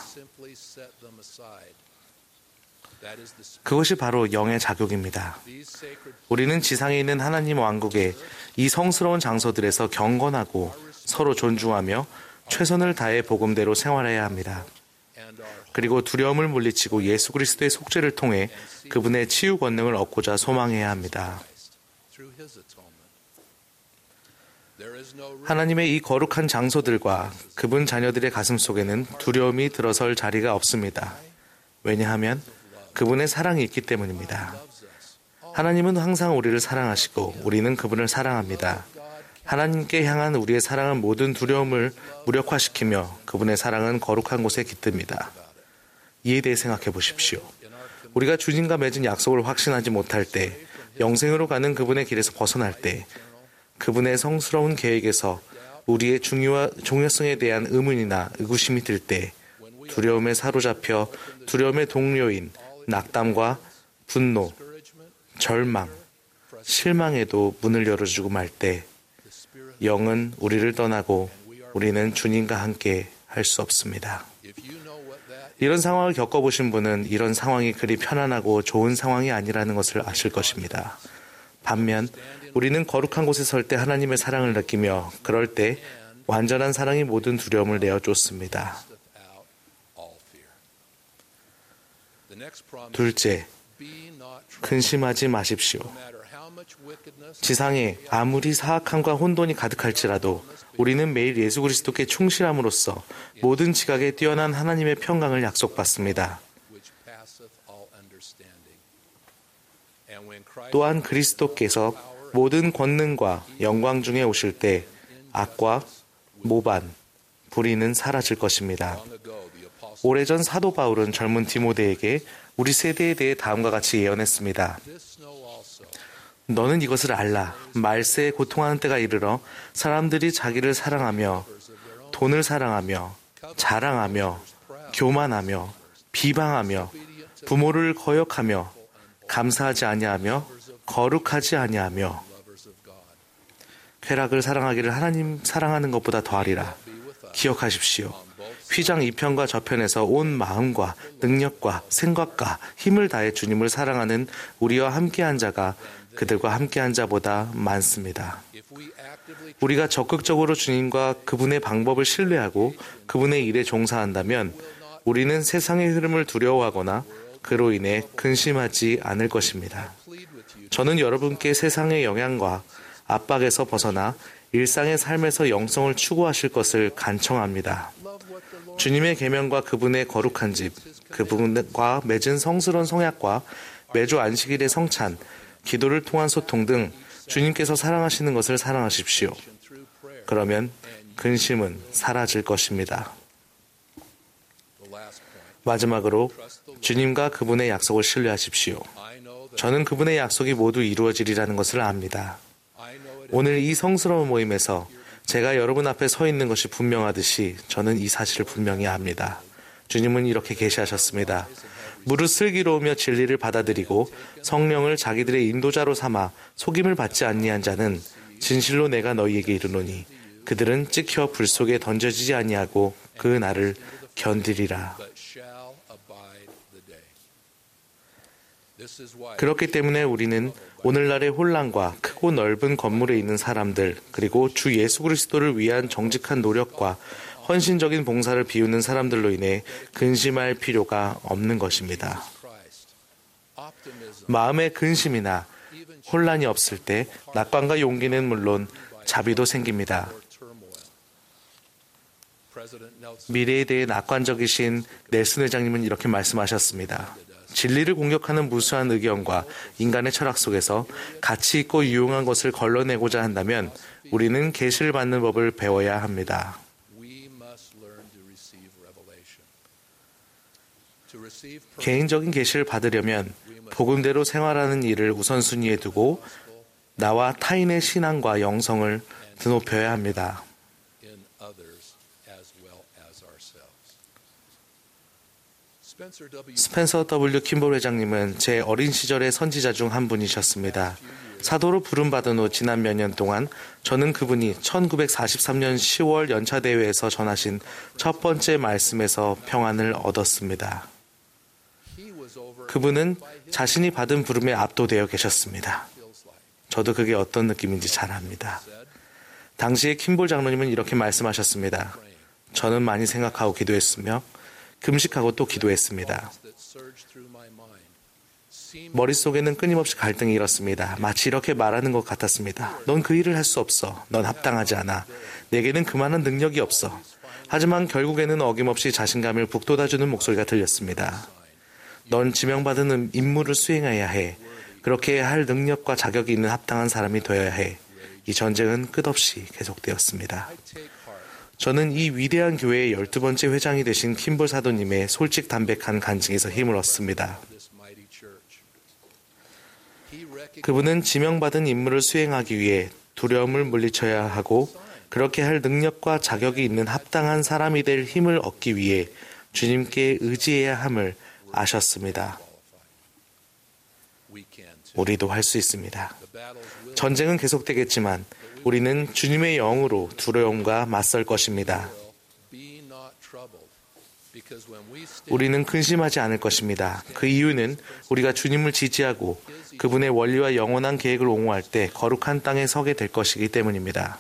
S8: 그것이 바로 영의 자격입니다. 우리는 지상에 있는 하나님 왕국의 이 성스러운 장소들에서 경건하고 서로 존중하며 최선을 다해 복음대로 생활해야 합니다. 그리고 두려움을 물리치고 예수 그리스도의 속죄를 통해 그분의 치유 권능을 얻고자 소망해야 합니다. 하나님의 이 거룩한 장소들과 그분 자녀들의 가슴 속에는 두려움이 들어설 자리가 없습니다. 왜냐하면 그분의 사랑이 있기 때문입니다. 하나님은 항상 우리를 사랑하시고 우리는 그분을 사랑합니다. 하나님께 향한 우리의 사랑은 모든 두려움을 무력화시키며 그분의 사랑은 거룩한 곳에 깃듭니다. 이에 대해 생각해 보십시오. 우리가 주님과 맺은 약속을 확신하지 못할 때, 영생으로 가는 그분의 길에서 벗어날 때, 그분의 성스러운 계획에서 우리의 중요와, 중요성에 대한 의문이나 의구심이 들 때, 두려움에 사로잡혀 두려움의 동료인 낙담과 분노, 절망, 실망에도 문을 열어주고 말 때, 영은 우리를 떠나고 우리는 주님과 함께 할 수 없습니다. 이런 상황을 겪어보신 분은 이런 상황이 그리 편안하고 좋은 상황이 아니라는 것을 아실 것입니다. 반면 우리는 거룩한 곳에 설 때 하나님의 사랑을 느끼며 그럴 때 완전한 사랑이 모든 두려움을 내어쫓습니다. 둘째, 근심하지 마십시오. 지상에 아무리 사악함과 혼돈이 가득할지라도 우리는 매일 예수 그리스도께 충실함으로써 모든 지각에 뛰어난 하나님의 평강을 약속받습니다. 또한 그리스도께서 모든 권능과 영광 중에 오실 때 악과 모반, 불의는 사라질 것입니다. 오래전 사도 바울은 젊은 디모데에게 우리 세대에 대해 다음과 같이 예언했습니다. 너는 이것을 알라. 말세에 고통하는 때가 이르러 사람들이 자기를 사랑하며 돈을 사랑하며 자랑하며 교만하며 비방하며 부모를 거역하며 감사하지 아니하며 거룩하지 아니하며 쾌락을 사랑하기를 하나님 사랑하는 것보다 더하리라. 기억하십시오. 휘장 이 편과 저편에서 온 마음과 능력과 생각과 힘을 다해 주님을 사랑하는 우리와 함께한 자가 그들과 함께한 자보다 많습니다. 우리가 적극적으로 주님과 그분의 방법을 신뢰하고 그분의 일에 종사한다면 우리는 세상의 흐름을 두려워하거나 그로 인해 근심하지 않을 것입니다. 저는 여러분께 세상의 영향과 압박에서 벗어나 일상의 삶에서 영성을 추구하실 것을 간청합니다. 주님의 계명과 그분의 거룩한 집, 그분과 맺은 성스러운 성약과 매주 안식일의 성찬, 기도를 통한 소통 등 주님께서 사랑하시는 것을 사랑하십시오. 그러면 근심은 사라질 것입니다. 마지막으로 주님과 그분의 약속을 신뢰하십시오. 저는 그분의 약속이 모두 이루어지리라는 것을 압니다. 오늘 이 성스러운 모임에서 제가 여러분 앞에 서 있는 것이 분명하듯이 저는 이 사실을 분명히 압니다. 주님은 이렇게 계시하셨습니다. 무릇 슬기로우며 진리를 받아들이고 성령을 자기들의 인도자로 삼아 속임을 받지 아니한 자는 진실로 내가 너희에게 이르노니 그들은 찍혀 불 속에 던져지지 아니하고 그 날을 견디리라. 그렇기 때문에 우리는 오늘날의 혼란과 크고 넓은 건물에 있는 사람들 그리고 주 예수 그리스도를 위한 정직한 노력과 헌신적인 봉사를 비우는 사람들로 인해 근심할 필요가 없는 것입니다. 마음에 근심이나 혼란이 없을 때 낙관과 용기는 물론 자비도 생깁니다. 미래에 대해 낙관적이신 넬슨 회장님은 이렇게 말씀하셨습니다. 진리를 공격하는 무수한 의견과 인간의 철학 속에서 가치 있고 유용한 것을 걸러내고자 한다면 우리는 계시를 받는 법을 배워야 합니다. 개인적인 계시를 받으려면 복음대로 생활하는 일을 우선순위에 두고 나와 타인의 신앙과 영성을 드높여야 합니다. 스펜서 더블유 킴볼 회장님은 제 어린 시절의 선지자 중 한 분이셨습니다. 사도로 부름받은 후 지난 몇 년 동안 저는 그분이 천구백사십삼 년 시월 연차대회에서 전하신 첫 번째 말씀에서 평안을 얻었습니다. 그분은 자신이 받은 부름에 압도되어 계셨습니다. 저도 그게 어떤 느낌인지 잘 압니다. 당시에 킴볼 장로님은 이렇게 말씀하셨습니다. 저는 많이 생각하고 기도했으며 금식하고 또 기도했습니다. 머릿속에는 끊임없이 갈등이 일었습니다. 마치 이렇게 말하는 것 같았습니다. 넌 그 일을 할 수 없어. 넌 합당하지 않아. 내게는 그만한 능력이 없어. 하지만 결국에는 어김없이 자신감을 북돋아주는 목소리가 들렸습니다. 넌 지명받은 임무를 수행해야 해. 그렇게 할 능력과 자격이 있는 합당한 사람이 되어야 해. 이 전쟁은 끝없이 계속되었습니다. 저는 이 위대한 교회의 열두 번째 회장이 되신 킴볼 사도님의 솔직 담백한 간증에서 힘을 얻습니다. 그분은 지명받은 임무를 수행하기 위해 두려움을 물리쳐야 하고 그렇게 할 능력과 자격이 있는 합당한 사람이 될 힘을 얻기 위해 주님께 의지해야 함을 아셨습니다. 우리도 할 수 있습니다. 전쟁은 계속되겠지만 우리는 주님의 영으로 두려움과 맞설 것입니다. 우리는 근심하지 않을 것입니다. 그 이유는 우리가 주님을 지지하고 그분의 원리와 영원한 계획을 옹호할 때 거룩한 땅에 서게 될 것이기 때문입니다.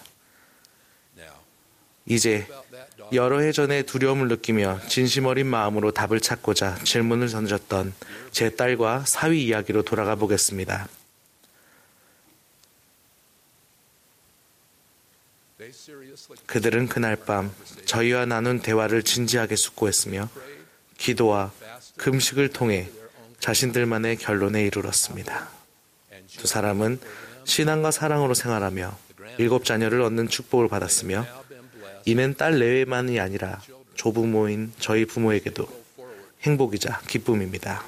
S8: 이제 여러 해 전에 두려움을 느끼며 진심 어린 마음으로 답을 찾고자 질문을 던졌던 제 딸과 사위 이야기로 돌아가 보겠습니다. 그들은 그날 밤 저희와 나눈 대화를 진지하게 숙고했으며 기도와 금식을 통해 자신들만의 결론에 이르렀습니다. 두 사람은 신앙과 사랑으로 생활하며 일곱 자녀를 얻는 축복을 받았으며 이는 딸 내외만이 아니라 조부모인 저희 부모에게도 행복이자 기쁨입니다.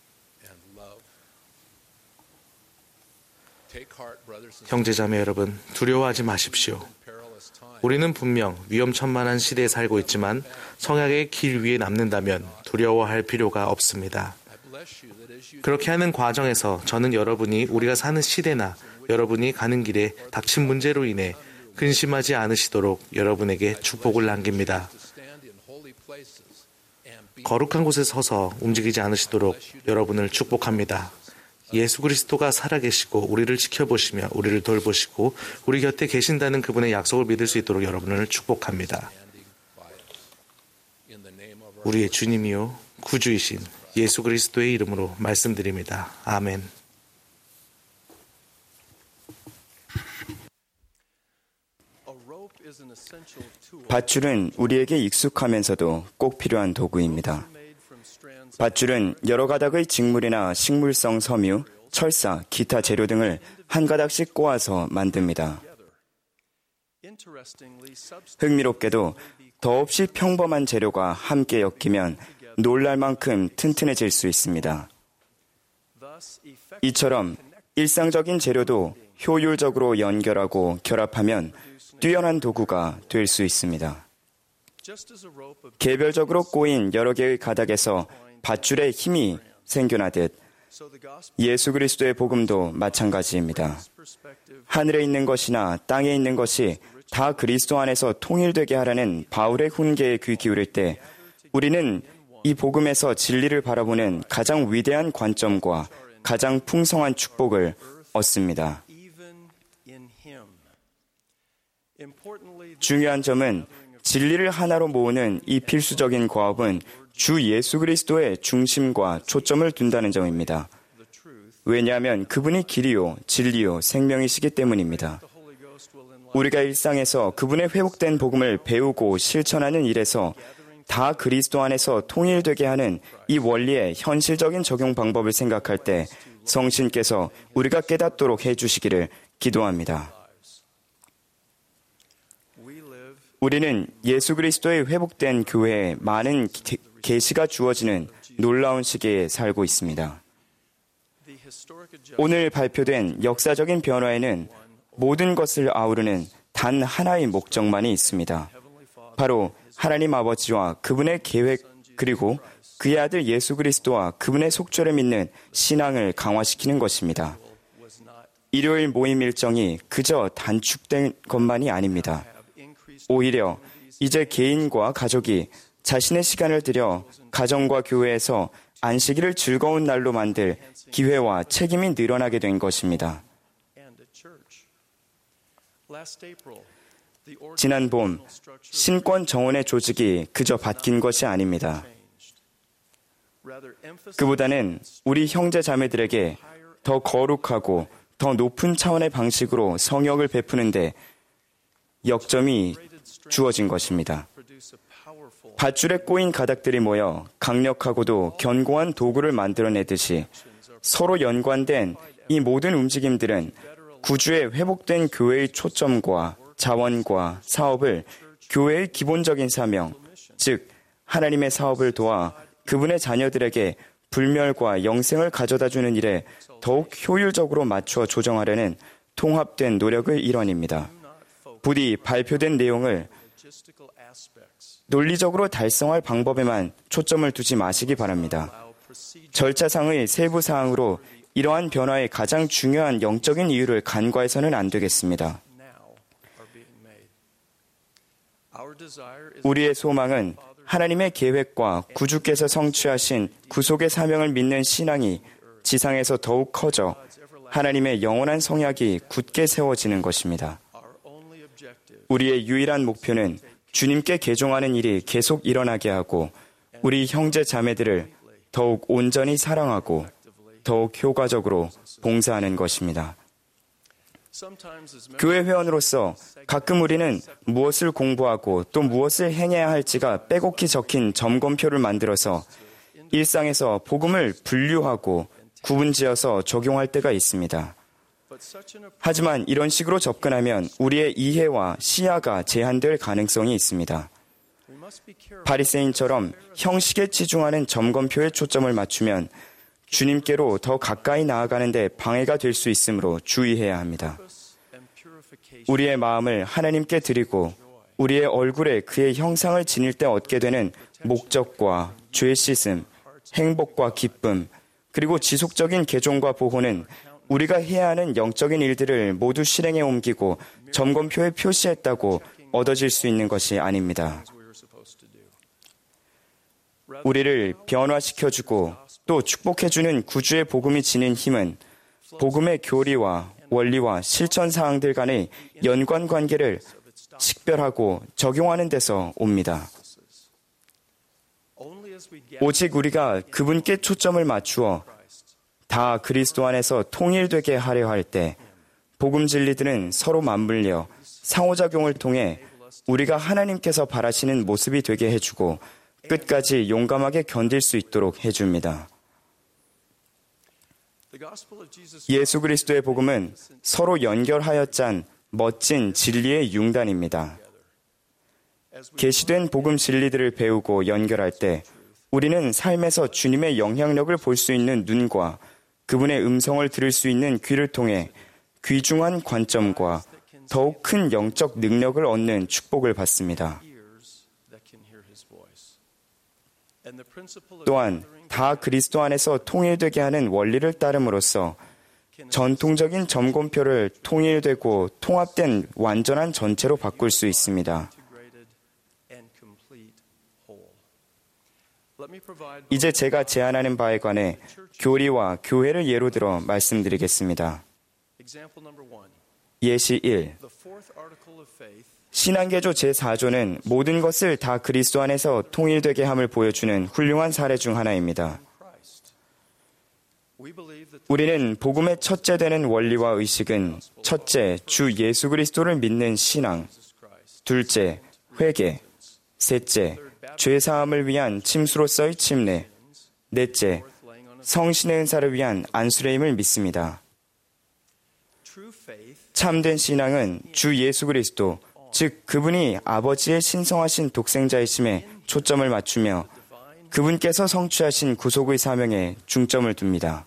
S8: 형제자매 여러분, 두려워하지 마십시오. 우리는 분명 위험천만한 시대에 살고 있지만 성약의 길 위에 남는다면 두려워할 필요가 없습니다. 그렇게 하는 과정에서 저는 여러분이 우리가 사는 시대나 여러분이 가는 길에 닥친 문제로 인해 근심하지 않으시도록 여러분에게 축복을 남깁니다. 거룩한 곳에 서서 움직이지 않으시도록 여러분을 축복합니다. 예수 그리스도가 살아계시고 우리를 지켜보시며 우리를 돌보시고 우리 곁에 계신다는 그분의 약속을 믿을 수 있도록 여러분을 축복합니다. 우리의 주님이요 구주이신 예수 그리스도의 이름으로 말씀드립니다. 아멘.
S2: 밧줄은 우리에게 익숙하면서도 꼭 필요한 도구입니다. 밧줄은 여러 가닥의 직물이나 식물성 섬유, 철사, 기타 재료 등을 한 가닥씩 꼬아서 만듭니다. 흥미롭게도 더없이 평범한 재료가 함께 엮이면 놀랄 만큼 튼튼해질 수 있습니다. 이처럼 일상적인 재료도 효율적으로 연결하고 결합하면 뛰어난 도구가 될 수 있습니다. 개별적으로 꼬인 여러 개의 가닥에서 밧줄에 힘이 생겨나듯 예수 그리스도의 복음도 마찬가지입니다. 하늘에 있는 것이나 땅에 있는 것이 다 그리스도 안에서 통일되게 하라는 바울의 훈계에 귀 기울일 때 우리는 이 복음에서 진리를 바라보는 가장 위대한 관점과 가장 풍성한 축복을 얻습니다. 중요한 점은 진리를 하나로 모으는 이 필수적인 과업은 주 예수 그리스도의 중심과 초점을 둔다는 점입니다. 왜냐하면 그분이 길이요, 진리요, 생명이시기 때문입니다. 우리가 일상에서 그분의 회복된 복음을 배우고 실천하는 일에서 다 그리스도 안에서 통일되게 하는 이 원리의 현실적인 적용 방법을 생각할 때 성신께서 우리가 깨닫도록 해주시기를 기도합니다. 우리는 예수 그리스도의 회복된 교회에 많은 계시가 주어지는 놀라운 시기에 살고 있습니다. 오늘 발표된 역사적인 변화에는 모든 것을 아우르는 단 하나의 목적만이 있습니다. 바로 하나님 아버지와 그분의 계획 그리고 그의 아들 예수 그리스도와 그분의 속죄를 믿는 신앙을 강화시키는 것입니다. 일요일 모임 일정이 그저 단축된 것만이 아닙니다. 오히려 이제 개인과 가족이 자신의 시간을 들여 가정과 교회에서 안식일을 즐거운 날로 만들 기회와 책임이 늘어나게 된 것입니다. 지난 봄, 신권 정원의 조직이 그저 바뀐 것이 아닙니다. 그보다는 우리 형제 자매들에게 더 거룩하고 더 높은 차원의 방식으로 성역을 베푸는데 역점이 주어진 것입니다. 밧줄에 꼬인 가닥들이 모여 강력하고도 견고한 도구를 만들어내듯이 서로 연관된 이 모든 움직임들은 구주의 회복된 교회의 초점과 자원과 사업을 교회의 기본적인 사명, 즉 하나님의 사업을 도와 그분의 자녀들에게 불멸과 영생을 가져다주는 일에 더욱 효율적으로 맞추어 조정하려는 통합된 노력의 일환입니다. 부디 발표된 내용을 논리적으로 달성할 방법에만 초점을 두지 마시기 바랍니다. 절차상의 세부 사항으로 이러한 변화의 가장 중요한 영적인 이유를 간과해서는 안 되겠습니다. 우리의 소망은 하나님의 계획과 구주께서 성취하신 구속의 사명을 믿는 신앙이 지상에서 더욱 커져 하나님의 영원한 성약이 굳게 세워지는 것입니다. 우리의 유일한 목표는 주님께 개종하는 일이 계속 일어나게 하고 우리 형제 자매들을 더욱 온전히 사랑하고 더욱 효과적으로 봉사하는 것입니다. 교회 회원으로서 가끔 우리는 무엇을 공부하고 또 무엇을 행해야 할지가 빼곡히 적힌 점검표를 만들어서 일상에서 복음을 분류하고 구분지어서 적용할 때가 있습니다. 하지만 이런 식으로 접근하면 우리의 이해와 시야가 제한될 가능성이 있습니다. 바리새인처럼 형식에 치중하는 점검표에 초점을 맞추면 주님께로 더 가까이 나아가는 데 방해가 될 수 있으므로 주의해야 합니다. 우리의 마음을 하나님께 드리고 우리의 얼굴에 그의 형상을 지닐 때 얻게 되는 목적과 죄 씻음, 행복과 기쁨, 그리고 지속적인 개종과 보호는 우리가 해야 하는 영적인 일들을 모두 실행에 옮기고 점검표에 표시했다고 얻어질 수 있는 것이 아닙니다. 우리를 변화시켜주고 또 축복해주는 구주의 복음이 지닌 힘은 복음의 교리와 원리와 실천 사항들 간의 연관 관계를 식별하고 적용하는 데서 옵니다. 오직 우리가 그분께 초점을 맞추어 다 그리스도 안에서 통일되게 하려 할 때 복음 진리들은 서로 맞물려 상호작용을 통해 우리가 하나님께서 바라시는 모습이 되게 해주고 끝까지 용감하게 견딜 수 있도록 해줍니다. 예수 그리스도의 복음은 서로 연결하여 짠 멋진 진리의 융단입니다. 계시된 복음 진리들을 배우고 연결할 때 우리는 삶에서 주님의 영향력을 볼 수 있는 눈과 그분의 음성을 들을 수 있는 귀를 통해 귀중한 관점과 더욱 큰 영적 능력을 얻는 축복을 받습니다. 또한 다 그리스도 안에서 통일되게 하는 원리를 따름으로써 전통적인 점검표를 통일되고 통합된 완전한 전체로 바꿀 수 있습니다. 이제 제가 제안하는 바에 관해 교리와 교회를 예로 들어 말씀드리겠습니다. 예시 일. 신앙개조 제사 조는 모든 것을 다 그리스도 안에서 통일되게 함을 보여주는 훌륭한 사례 중 하나입니다. 우리는 복음의 첫째 되는 원리와 의식은 첫째, 주 예수 그리스도를 믿는 신앙, 둘째, 회개, 셋째, 죄사함을 위한 침수로서의 침례, 넷째, 성신의 은사를 위한 안수레임을 믿습니다. 참된 신앙은 주 예수 그리스도, 즉 그분이 아버지의 신성하신 독생자이심에 초점을 맞추며 그분께서 성취하신 구속의 사명에 중점을 둡니다.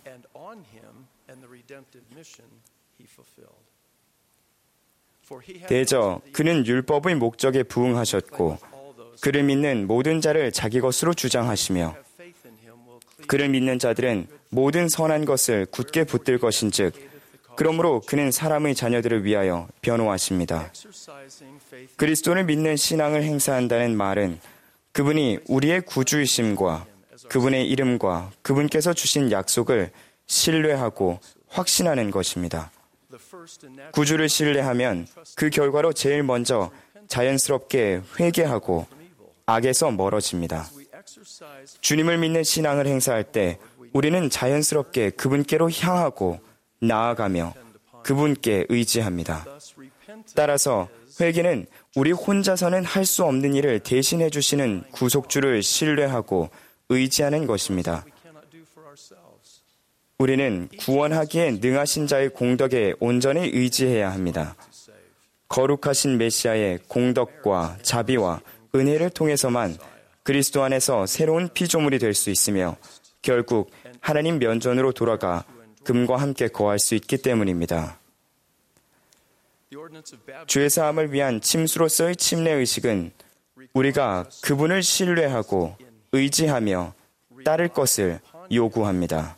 S2: 대저 그는 율법의 목적에 부응하셨고 그를 믿는 모든 자를 자기 것으로 주장하시며 그를 믿는 자들은 모든 선한 것을 굳게 붙들 것인즉 그러므로 그는 사람의 자녀들을 위하여 변호하십니다. 그리스도를 믿는 신앙을 행사한다는 말은 그분이 우리의 구주이심과 그분의 이름과 그분께서 주신 약속을 신뢰하고 확신하는 것입니다. 구주를 신뢰하면 그 결과로 제일 먼저 자연스럽게 회개하고 악에서 멀어집니다. 주님을 믿는 신앙을 행사할 때 우리는 자연스럽게 그분께로 향하고 나아가며 그분께 의지합니다. 따라서 회개는 우리 혼자서는 할 수 없는 일을 대신해 주시는 구속주를 신뢰하고 의지하는 것입니다. 우리는 구원하기에 능하신 자의 공덕에 온전히 의지해야 합니다. 거룩하신 메시아의 공덕과 자비와 은혜를 통해서만 그리스도 안에서 새로운 피조물이 될 수 있으며 결국 하나님 면전으로 돌아가 그분과 함께 거할 수 있기 때문입니다. 죄사함을 위한 침수로서의 침례의식은 우리가 그분을 신뢰하고 의지하며 따를 것을 요구합니다.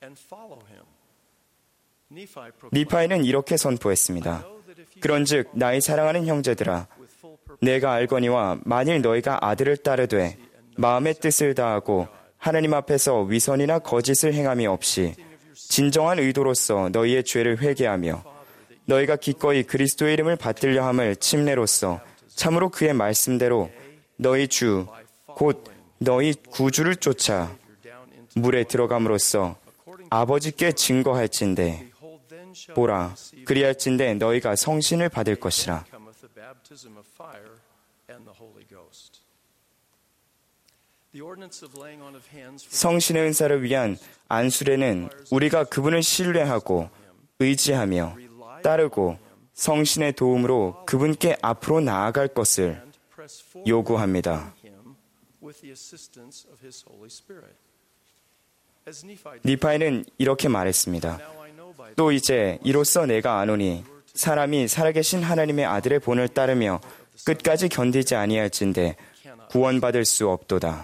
S2: 니파이는 이렇게 선포했습니다. 그런즉 나의 사랑하는 형제들아 내가 알거니와 만일 너희가 아들을 따르되 마음의 뜻을 다하고 하나님 앞에서 위선이나 거짓을 행함이 없이 진정한 의도로서 너희의 죄를 회개하며 너희가 기꺼이 그리스도의 이름을 받들려 함을 침례로써 참으로 그의 말씀대로 너희 주 곧 너희 구주를 쫓아 물에 들어감으로써 아버지께 증거할진대 보라 그리할진대 너희가 성신을 받을 것이라. 성신의 은사를 위한 안수례는 우리가 그분을 신뢰하고 의지하며 따르고 성신의 도움으로 그분께 앞으로 나아갈 것을 요구합니다. 니파이는 이렇게 말했습니다. 또 이제 이로써 내가 아노니 사람이 살아계신 하나님의 아들의 본을 따르며 끝까지 견디지 아니할진대 구원받을 수 없도다.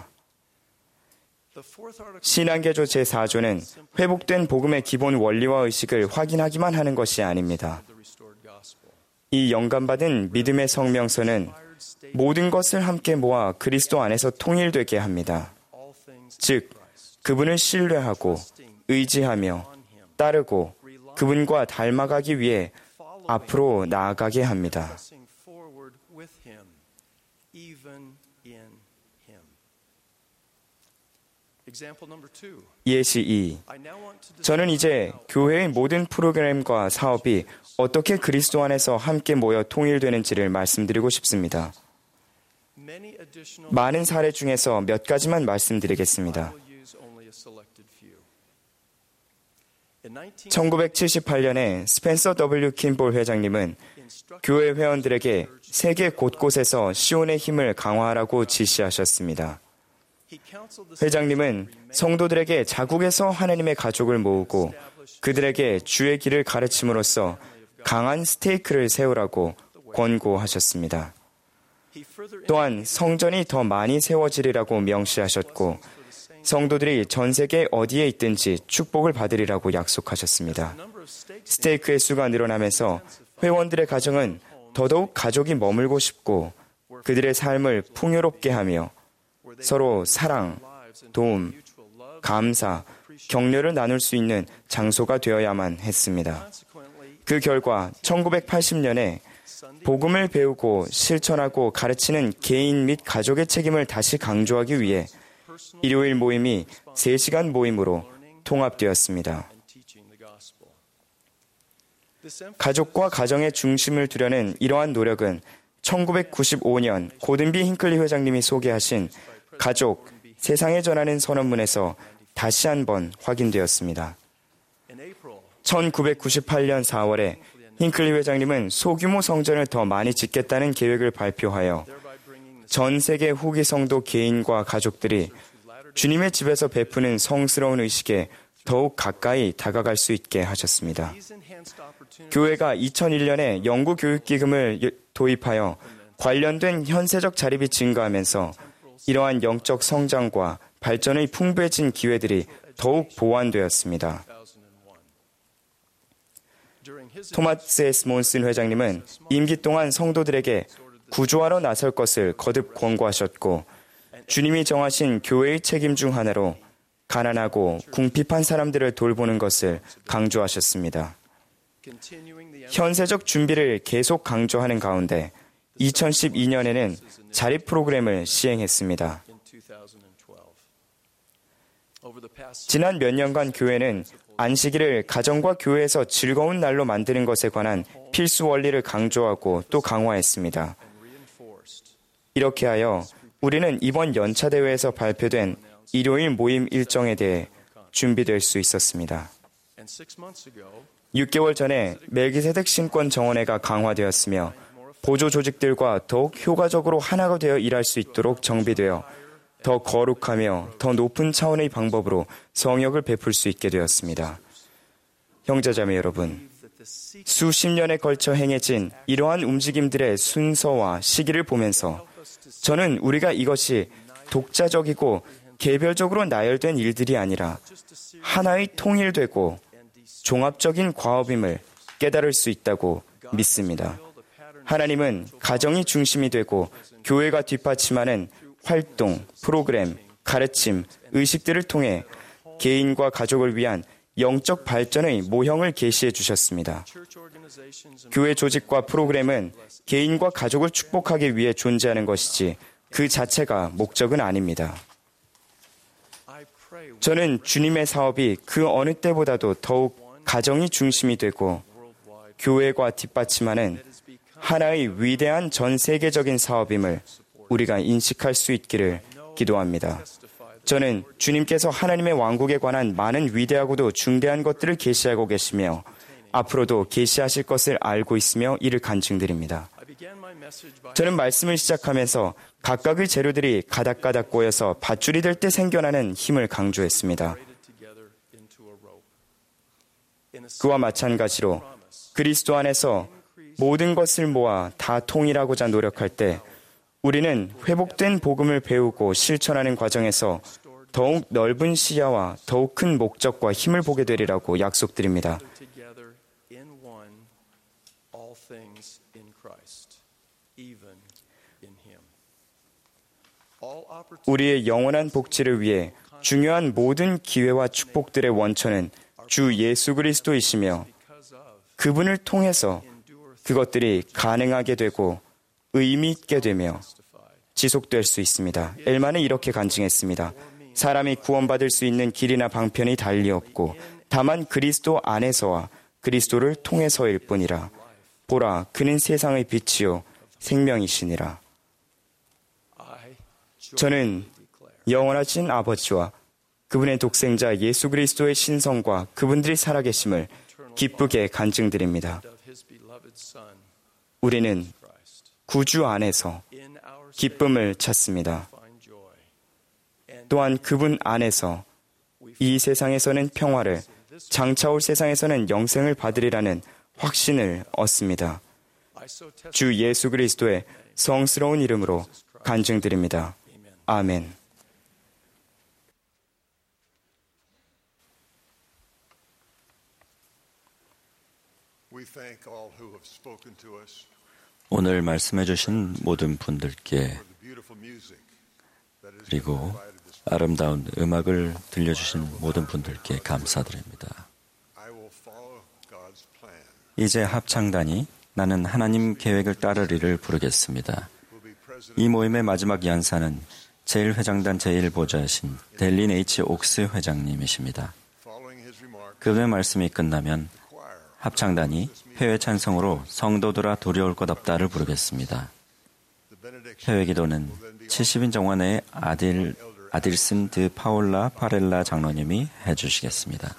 S2: 신앙개조 제사 조는 회복된 복음의 기본 원리와 의식을 확인하기만 하는 것이 아닙니다. 이 영감받은 믿음의 성명서는 모든 것을 함께 모아 그리스도 안에서 통일되게 합니다. 즉, 그분을 신뢰하고 의지하며 따르고 그분과 닮아가기 위해 앞으로 나아가게 합니다. 예시 이. 저는 이제 교회의 모든 프로그램과 사업이 어떻게 그리스도 안에서 함께 모여 통일되는지를 말씀드리고 싶습니다. 많은 사례 중에서 몇 가지만 말씀드리겠습니다. 천구백칠십팔 년에 스펜서 더블유 킴볼 회장님은 교회 회원들에게 세계 곳곳에서 시온의 힘을 강화하라고 지시하셨습니다. 회장님은 성도들에게 자국에서 하나님의 가족을 모으고 그들에게 주의 길을 가르침으로써 강한 스테이크를 세우라고 권고하셨습니다. 또한 성전이 더 많이 세워지리라고 명시하셨고 성도들이 전 세계 어디에 있든지 축복을 받으리라고 약속하셨습니다. 스테이크의 수가 늘어나면서 회원들의 가정은 더더욱 가족이 머물고 싶고 그들의 삶을 풍요롭게 하며 서로 사랑, 도움, 감사, 격려를 나눌 수 있는 장소가 되어야만 했습니다. 그 결과 천구백팔십 년에 복음을 배우고 실천하고 가르치는 개인 및 가족의 책임을 다시 강조하기 위해 일요일 모임이 세 시간 모임으로 통합되었습니다. 가족과 가정의 중심을 두려는 이러한 노력은 천구백구십오 년 고든비 힌클리 회장님이 소개하신 가족, 세상에 전하는 선언문에서 다시 한번 확인되었습니다. 천구백구십팔 년 사월에 힌클리 회장님은 소규모 성전을 더 많이 짓겠다는 계획을 발표하여 전 세계 후기 성도 개인과 가족들이 주님의 집에서 베푸는 성스러운 의식에 더욱 가까이 다가갈 수 있게 하셨습니다. 교회가 이천일 년에 영구 교육기금을 도입하여 관련된 현세적 자립이 증가하면서 이러한 영적 성장과 발전의 풍부해진 기회들이 더욱 보완되었습니다. 토마스 에스 몬슨 회장님은 임기 동안 성도들에게 구조하러 나설 것을 거듭 권고하셨고 주님이 정하신 교회의 책임 중 하나로 가난하고 궁핍한 사람들을 돌보는 것을 강조하셨습니다. 현세적 준비를 계속 강조하는 가운데 이천십이 년에는 자립 프로그램을 시행했습니다. 지난 몇 년간 교회는 안식일을 가정과 교회에서 즐거운 날로 만드는 것에 관한 필수 원리를 강조하고 또 강화했습니다. 이렇게 하여 우리는 이번 연차 대회에서 발표된 일요일 모임 일정에 대해 준비될 수 있었습니다. 육 개월 전에 멜기세덱 신권 정원회가 강화되었으며 보조 조직들과 더욱 효과적으로 하나가 되어 일할 수 있도록 정비되어 더 거룩하며 더 높은 차원의 방법으로 성역을 베풀 수 있게 되었습니다. 형제자매 여러분, 수십 년에 걸쳐 행해진 이러한 움직임들의 순서와 시기를 보면서 저는 우리가 이것이 독자적이고 개별적으로 나열된 일들이 아니라 하나의 통일되고 종합적인 과업임을 깨달을 수 있다고 믿습니다. 하나님은 가정이 중심이 되고 교회가 뒷받침하는 활동, 프로그램, 가르침, 의식들을 통해 개인과 가족을 위한 영적 발전의 모형을 계시해 주셨습니다. 교회 조직과 프로그램은 개인과 가족을 축복하기 위해 존재하는 것이지 그 자체가 목적은 아닙니다. 저는 주님의 사업이 그 어느 때보다도 더욱 가정이 중심이 되고 교회가 뒷받침하는 하나의 위대한 전 세계적인 사업임을 우리가 인식할 수 있기를 기도합니다. 저는 주님께서 하나님의 왕국에 관한 많은 위대하고도 중대한 것들을 계시하고 계시며 앞으로도 계시하실 것을 알고 있으며 이를 간증드립니다. 저는 말씀을 시작하면서 각각의 재료들이 가닥가닥 꼬여서 밧줄이 될 때 생겨나는 힘을 강조했습니다. 그와 마찬가지로 그리스도 안에서 모든 것을 모아 다 통일하고자 노력할 때 우리는 회복된 복음을 배우고 실천하는 과정에서 더욱 넓은 시야와 더욱 큰 목적과 힘을 보게 되리라고 약속드립니다. 우리의 영원한 복지를 위해 중요한 모든 기회와 축복들의 원천은 주 예수 그리스도이시며 그분을 통해서 그것들이 가능하게 되고 의미 있게 되며 지속될 수 있습니다. 엘만은 이렇게 간증했습니다. 사람이 구원받을 수 있는 길이나 방편이 달리 없고 다만 그리스도 안에서와 그리스도를 통해서일 뿐이라. 보라, 그는 세상의 빛이요 생명이시니라. 저는 영원하신 아버지와 그분의 독생자 예수 그리스도의 신성과 그분들이 살아계심을 기쁘게 간증드립니다. 우리는 구주 안에서 기쁨을 찾습니다. 또한 그분 안에서 이 세상에서는 평화를, 장차올 세상에서는 영생을 받으리라는 확신을 얻습니다. 주 예수 그리스도의 성스러운 이름으로 간증드립니다. 아멘.
S3: 오늘 말씀해 주신 모든 분들께 그리고 아름다운 음악을 들려주신 모든 분들께 감사드립니다. 이제 합창단이 나는 하나님 계획을 따르리를 부르겠습니다. 이 모임의 마지막 연사는 제일 회장단 제일 보좌이신 델린 H. 옥스 회장님이십니다. 그분의 말씀이 끝나면 합창단이 회외 찬송으로 성도들아 두려울 것 없다를 부르겠습니다. 회외 기도는 칠십 인 정원의 아딜, 아딜슨 드 파올라 파렐라 장로님이 해주시겠습니다.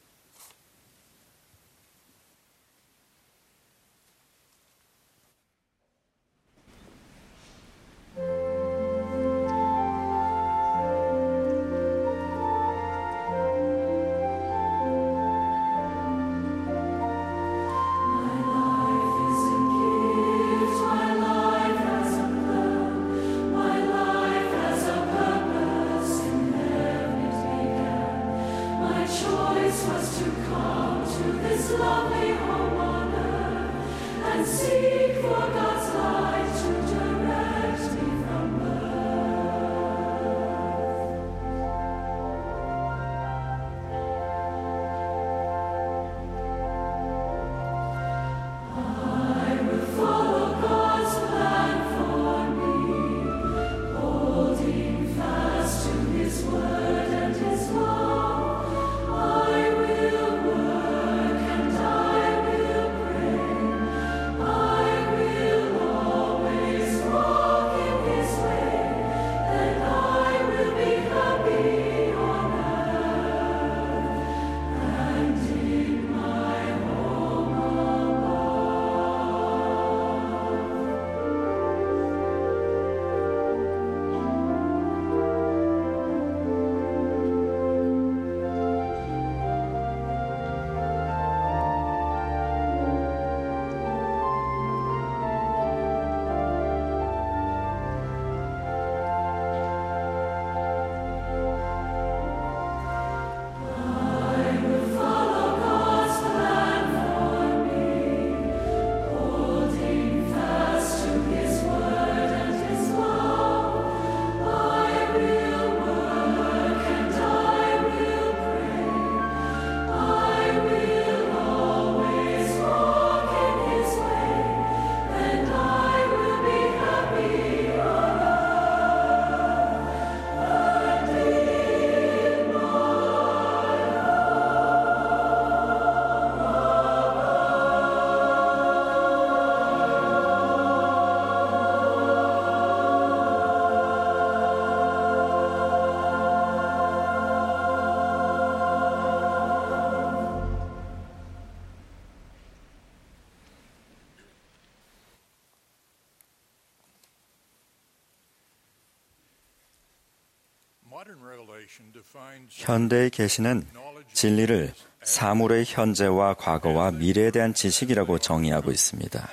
S3: 현대의 계시는 진리를 사물의 현재와 과거와 미래에 대한 지식이라고 정의하고 있습니다.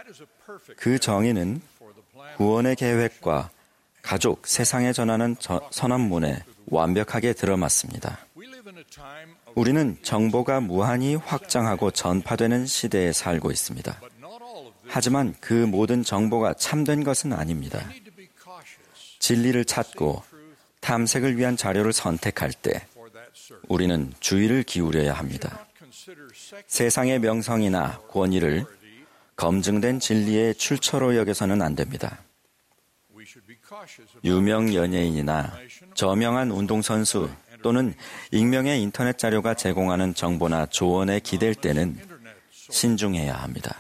S3: 그 정의는 구원의 계획과 가족, 세상에 전하는 선언문에 완벽하게 들어맞습니다. 우리는 정보가 무한히 확장하고 전파되는 시대에 살고 있습니다. 하지만 그 모든 정보가 참된 것은 아닙니다. 진리를 찾고 탐색을 위한 자료를 선택할 때 우리는 주의를 기울여야 합니다. 세상의 명성이나 권위를 검증된 진리의 출처로 여겨서는 안 됩니다. 유명 연예인이나 저명한 운동선수 또는 익명의 인터넷 자료가 제공하는 정보나 조언에 기댈 때는 신중해야 합니다.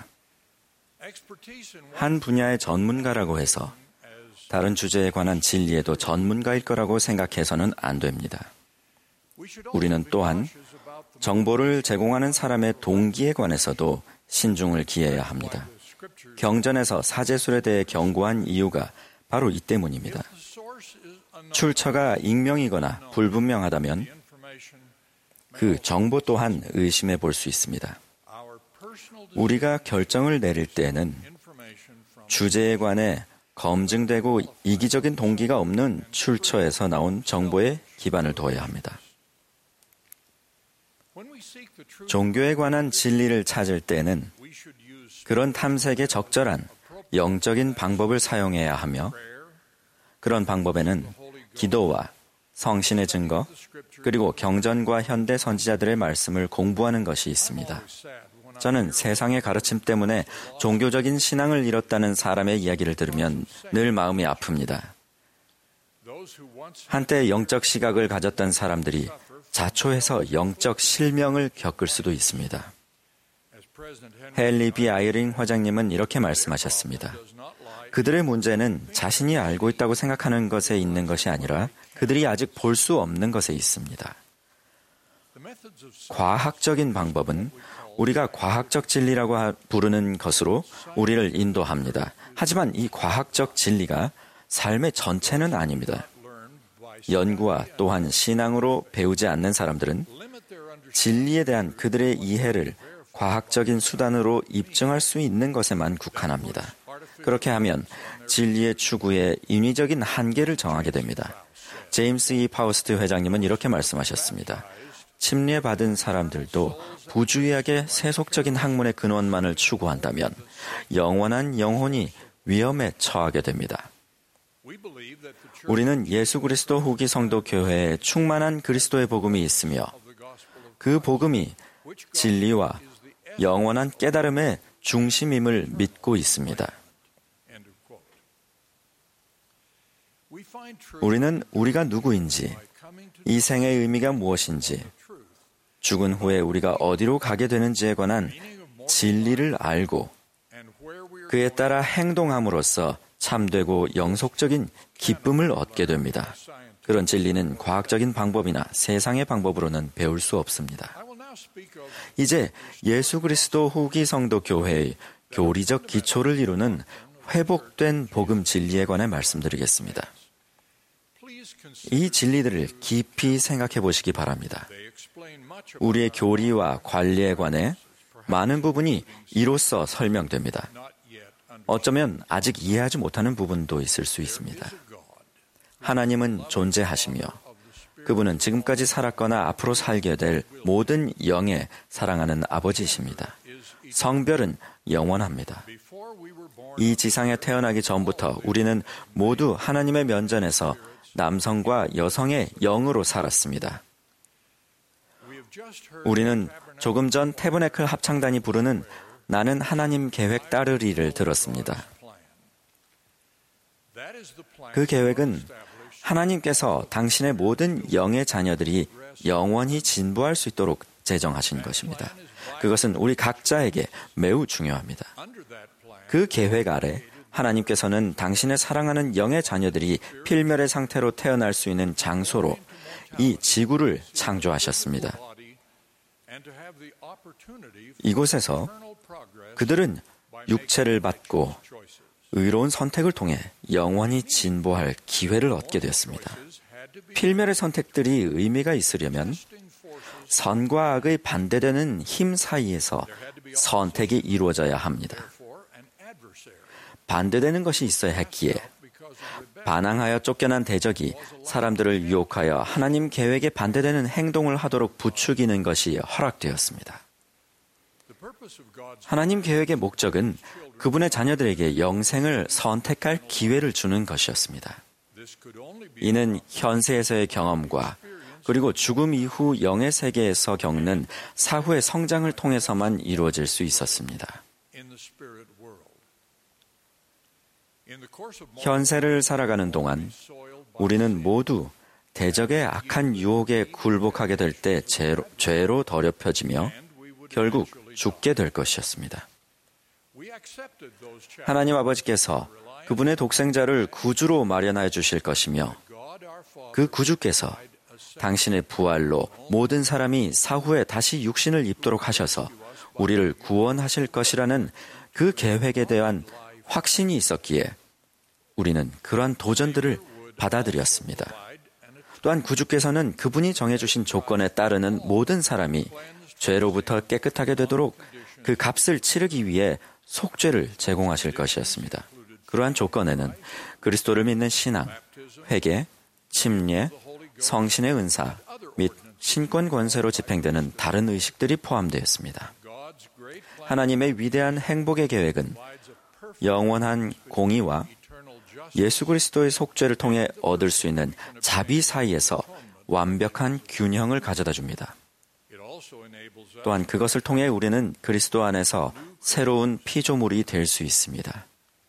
S3: 한 분야의 전문가라고 해서 다른 주제에 관한 진리에도 전문가일 거라고 생각해서는 안 됩니다. 우리는 또한 정보를 제공하는 사람의 동기에 관해서도 신중을 기해야 합니다. 경전에서 사제술에 대해 경고한 이유가 바로 이 때문입니다. 출처가 익명이거나 불분명하다면 그 정보 또한 의심해 볼 수 있습니다. 우리가 결정을 내릴 때에는 주제에 관해 검증되고 이기적인 동기가 없는 출처에서 나온 정보에 기반을 둬야 합니다. 종교에 관한 진리를 찾을 때는 그런 탐색에 적절한 영적인 방법을 사용해야 하며 그런 방법에는 기도와 성신의 증거 그리고 경전과 현대 선지자들의 말씀을 공부하는 것이 있습니다. 저는 세상의 가르침 때문에 종교적인 신앙을 잃었다는 사람의 이야기를 들으면 늘 마음이 아픕니다. 한때 영적 시각을 가졌던 사람들이 자초해서 영적 실명을 겪을 수도 있습니다. 헨리 비 아이링 화장님은 이렇게 말씀하셨습니다. 그들의 문제는 자신이 알고 있다고 생각하는 것에 있는 것이 아니라 그들이 아직 볼 수 없는 것에 있습니다. 과학적인 방법은 우리가 과학적 진리라고 부르는 것으로 우리를 인도합니다. 하지만 이 과학적 진리가 삶의 전체는 아닙니다. 연구와 또한 신앙으로 배우지 않는 사람들은 진리에 대한 그들의 이해를 과학적인 수단으로 입증할 수 있는 것에만 국한합니다. 그렇게 하면 진리의 추구에 인위적인 한계를 정하게 됩니다. 제임스 이 파우스트 회장님은 이렇게 말씀하셨습니다. 침례받은 사람들도 부주의하게 세속적인 학문의 근원만을 추구한다면 영원한 영혼이 위험에 처하게 됩니다. 우리는 예수 그리스도 후기 성도 교회에 충만한 그리스도의 복음이 있으며 그 복음이 진리와 영원한 깨달음의 중심임을 믿고 있습니다. 우리는 우리가 누구인지, 이 생의 의미가 무엇인지, 죽은 후에 우리가 어디로 가게 되는지에 관한 진리를 알고 그에 따라 행동함으로써 참되고 영속적인 기쁨을 얻게 됩니다. 그런 진리는 과학적인 방법이나 세상의 방법으로는 배울 수 없습니다. 이제 예수 그리스도 후기 성도 교회의 교리적 기초를 이루는 회복된 복음 진리에 관해 말씀드리겠습니다. 이 진리들을 깊이 생각해 보시기 바랍니다. 우리의 교리와 관리에 관해 많은 부분이 이로써 설명됩니다. 어쩌면 아직 이해하지 못하는 부분도 있을 수 있습니다. 하나님은 존재하시며 그분은 지금까지 살았거나 앞으로 살게 될 모든 영에 사랑하는 아버지이십니다. 성별은 영원합니다. 이 지상에 태어나기 전부터 우리는 모두 하나님의 면전에서 남성과 여성의 영으로 살았습니다. 우리는 조금 전 태브네클 합창단이 부르는 나는 하나님 계획 따르리를 들었습니다. 그 계획은 하나님께서 당신의 모든 영의 자녀들이 영원히 진보할 수 있도록 제정하신 것입니다. 그것은 우리 각자에게 매우 중요합니다. 그 계획 아래 하나님께서는 당신의 사랑하는 영의 자녀들이 필멸의 상태로 태어날 수 있는 장소로 이 지구를 창조하셨습니다. 이곳에서 그들은 육체를 받고 의로운 선택을 통해 영원히 진보할 기회를 얻게 되었습니다. 필멸의 선택들이 의미가 있으려면 선과 악의 반대되는 힘 사이에서 선택이 이루어져야 합니다. 반대되는 것이 있어야 했기에 반항하여 쫓겨난 대적이 사람들을 유혹하여 하나님 계획에 반대되는 행동을 하도록 부추기는 것이 허락되었습니다. 하나님 계획의 목적은 그분의 자녀들에게 영생을 선택할 기회를 주는 것이었습니다. 이는 현세에서의 경험과 그리고 죽음 이후 영의 세계에서 겪는 사후의 성장을 통해서만 이루어질 수 있었습니다. 현세를 살아가는 동안 우리는 모두 대적의 악한 유혹에 굴복하게 될 때 죄로, 죄로 더럽혀지며 결국 죽게 될 것이었습니다. 하나님 아버지께서 그분의 독생자를 구주로 마련하여 주실 것이며 그 구주께서 당신의 부활로 모든 사람이 사후에 다시 육신을 입도록 하셔서 우리를 구원하실 것이라는 그 계획에 대한 확신이 있었기에 우리는 그러한 도전들을 받아들였습니다. 또한 구주께서는 그분이 정해주신 조건에 따르는 모든 사람이 죄로부터 깨끗하게 되도록 그 값을 치르기 위해 속죄를 제공하실 것이었습니다. 그러한 조건에는 그리스도를 믿는 신앙, 회개, 침례, 성신의 은사 및 신권 권세로 집행되는 다른 의식들이 포함되었습니다. 하나님의 위대한 행복의 계획은 영원한 공의와 예수 그리스도의 속죄를 통해 얻을 수 있는 자비 사이에서 완벽한 균형을 가져다 줍니다. 또한 그것을 통해 우리는 그리스도 안에서 새로운 피조물이 될 수 있습니다.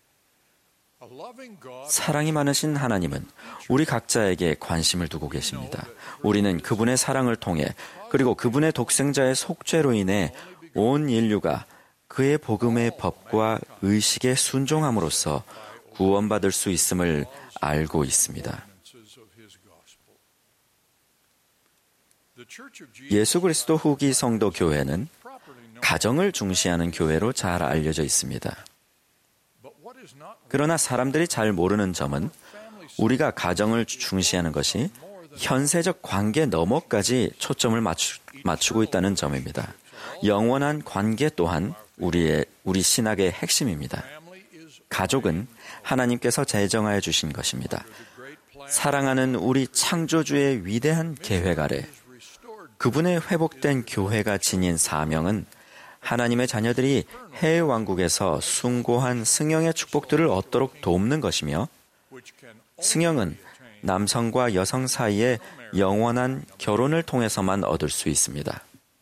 S3: 사랑이 많으신 하나님은 우리 각자에게 관심을 두고 계십니다. 우리는 그분의 사랑을 통해 그리고 그분의 독생자의 속죄로 인해 온 인류가 그의 복음의 법과 의식에 순종함으로써 구원받을 수 있음을 알고 있습니다. 예수 그리스도 후기 성도 교회는 가정을 중시하는 교회로 잘 알려져 있습니다. 그러나 사람들이 잘 모르는 점은 우리가 가정을 중시하는 것이 현세적 관계 너머까지 초점을 맞추, 맞추고 있다는 점입니다. 영원한 관계 또한 우리의, 우리 신학의 핵심입니다. 가족은 하나님께서 제정하여 주신 것입니다. 사랑하는 우리 창조주의 위대한 계획 아래 그분의 회복된 교회가 지닌 사명은 하나님의 자녀들이 해외 왕국에서 숭고한 승영의 축복들을 얻도록 돕는 것이며, 승영은 남성과 여성 사이의 영원한 결혼을 통해서만 얻을 수 있습니다.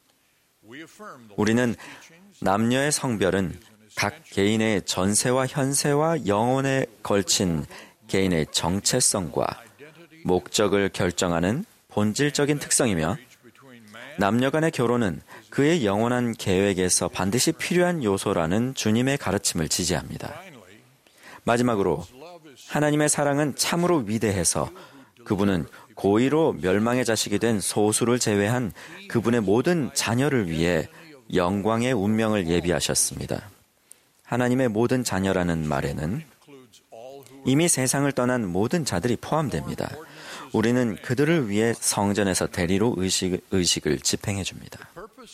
S3: 우리는 남녀의 성별은 각 개인의 전세와 현세와 영혼에 걸친 개인의 정체성과 목적을 결정하는 본질적인 특성이며, 남녀 간의 결혼은 그의 영원한 계획에서 반드시 필요한 요소라는 주님의 가르침을 지지합니다. 마지막으로 하나님의 사랑은 참으로 위대해서 그분은 고의로 멸망의 자식이 된 소수를 제외한 그분의 모든 자녀를 위해 영광의 운명을 예비하셨습니다. 하나님의 모든 자녀라는 말에는 이미 세상을 떠난 모든 자들이 포함됩니다. 우리는 그들을 위해 성전에서 대리로 의식, 의식을 집행해 줍니다.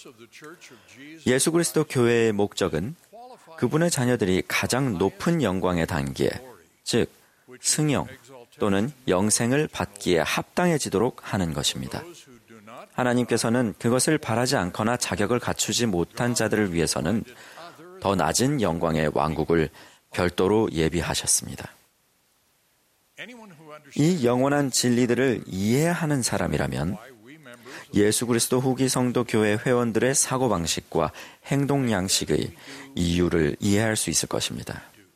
S3: 예수 그리스도 교회의 목적은 그분의 자녀들이 가장 높은 영광의 단계, 즉 승영 또는 영생을 받기에 합당해지도록 하는 것입니다. 하나님께서는 그것을 바라지 않거나 자격을 갖추지 못한 자들을 위해서는 더 낮은 영광의 왕국을 별도로 예비하셨습니다. 이 영원한 진리들을 이해하는 사람이라면 예수 그리스도 후기 성도 교회 회원들의 사고방식과 행동 양식의 이유를 이해할 수 있을 것입니다.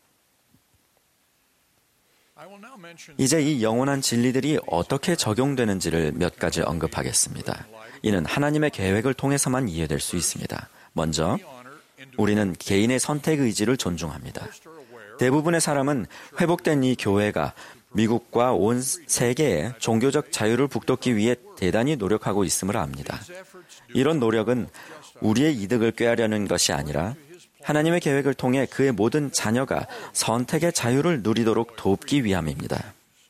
S3: 이제 이 영원한 진리들이 어떻게 적용되는지를 몇 가지 언급하겠습니다. 이는 하나님의 계획을 통해서만 이해될 수 있습니다. 먼저, 우리는 개인의 선택 의지를 존중합니다. 대부분의 사람은 회복된 이 교회가 미국과 온 세계의 종교적 자유를 북돋기 위해 대단히 노력하고 있음을 압니다. 이런 노력은 우리의 이득을 꾀하려는 것이 아니라 하나님의 계획을 통해 그의 모든 자녀가 선택의 자유를 누리도록 돕기 위함입니다.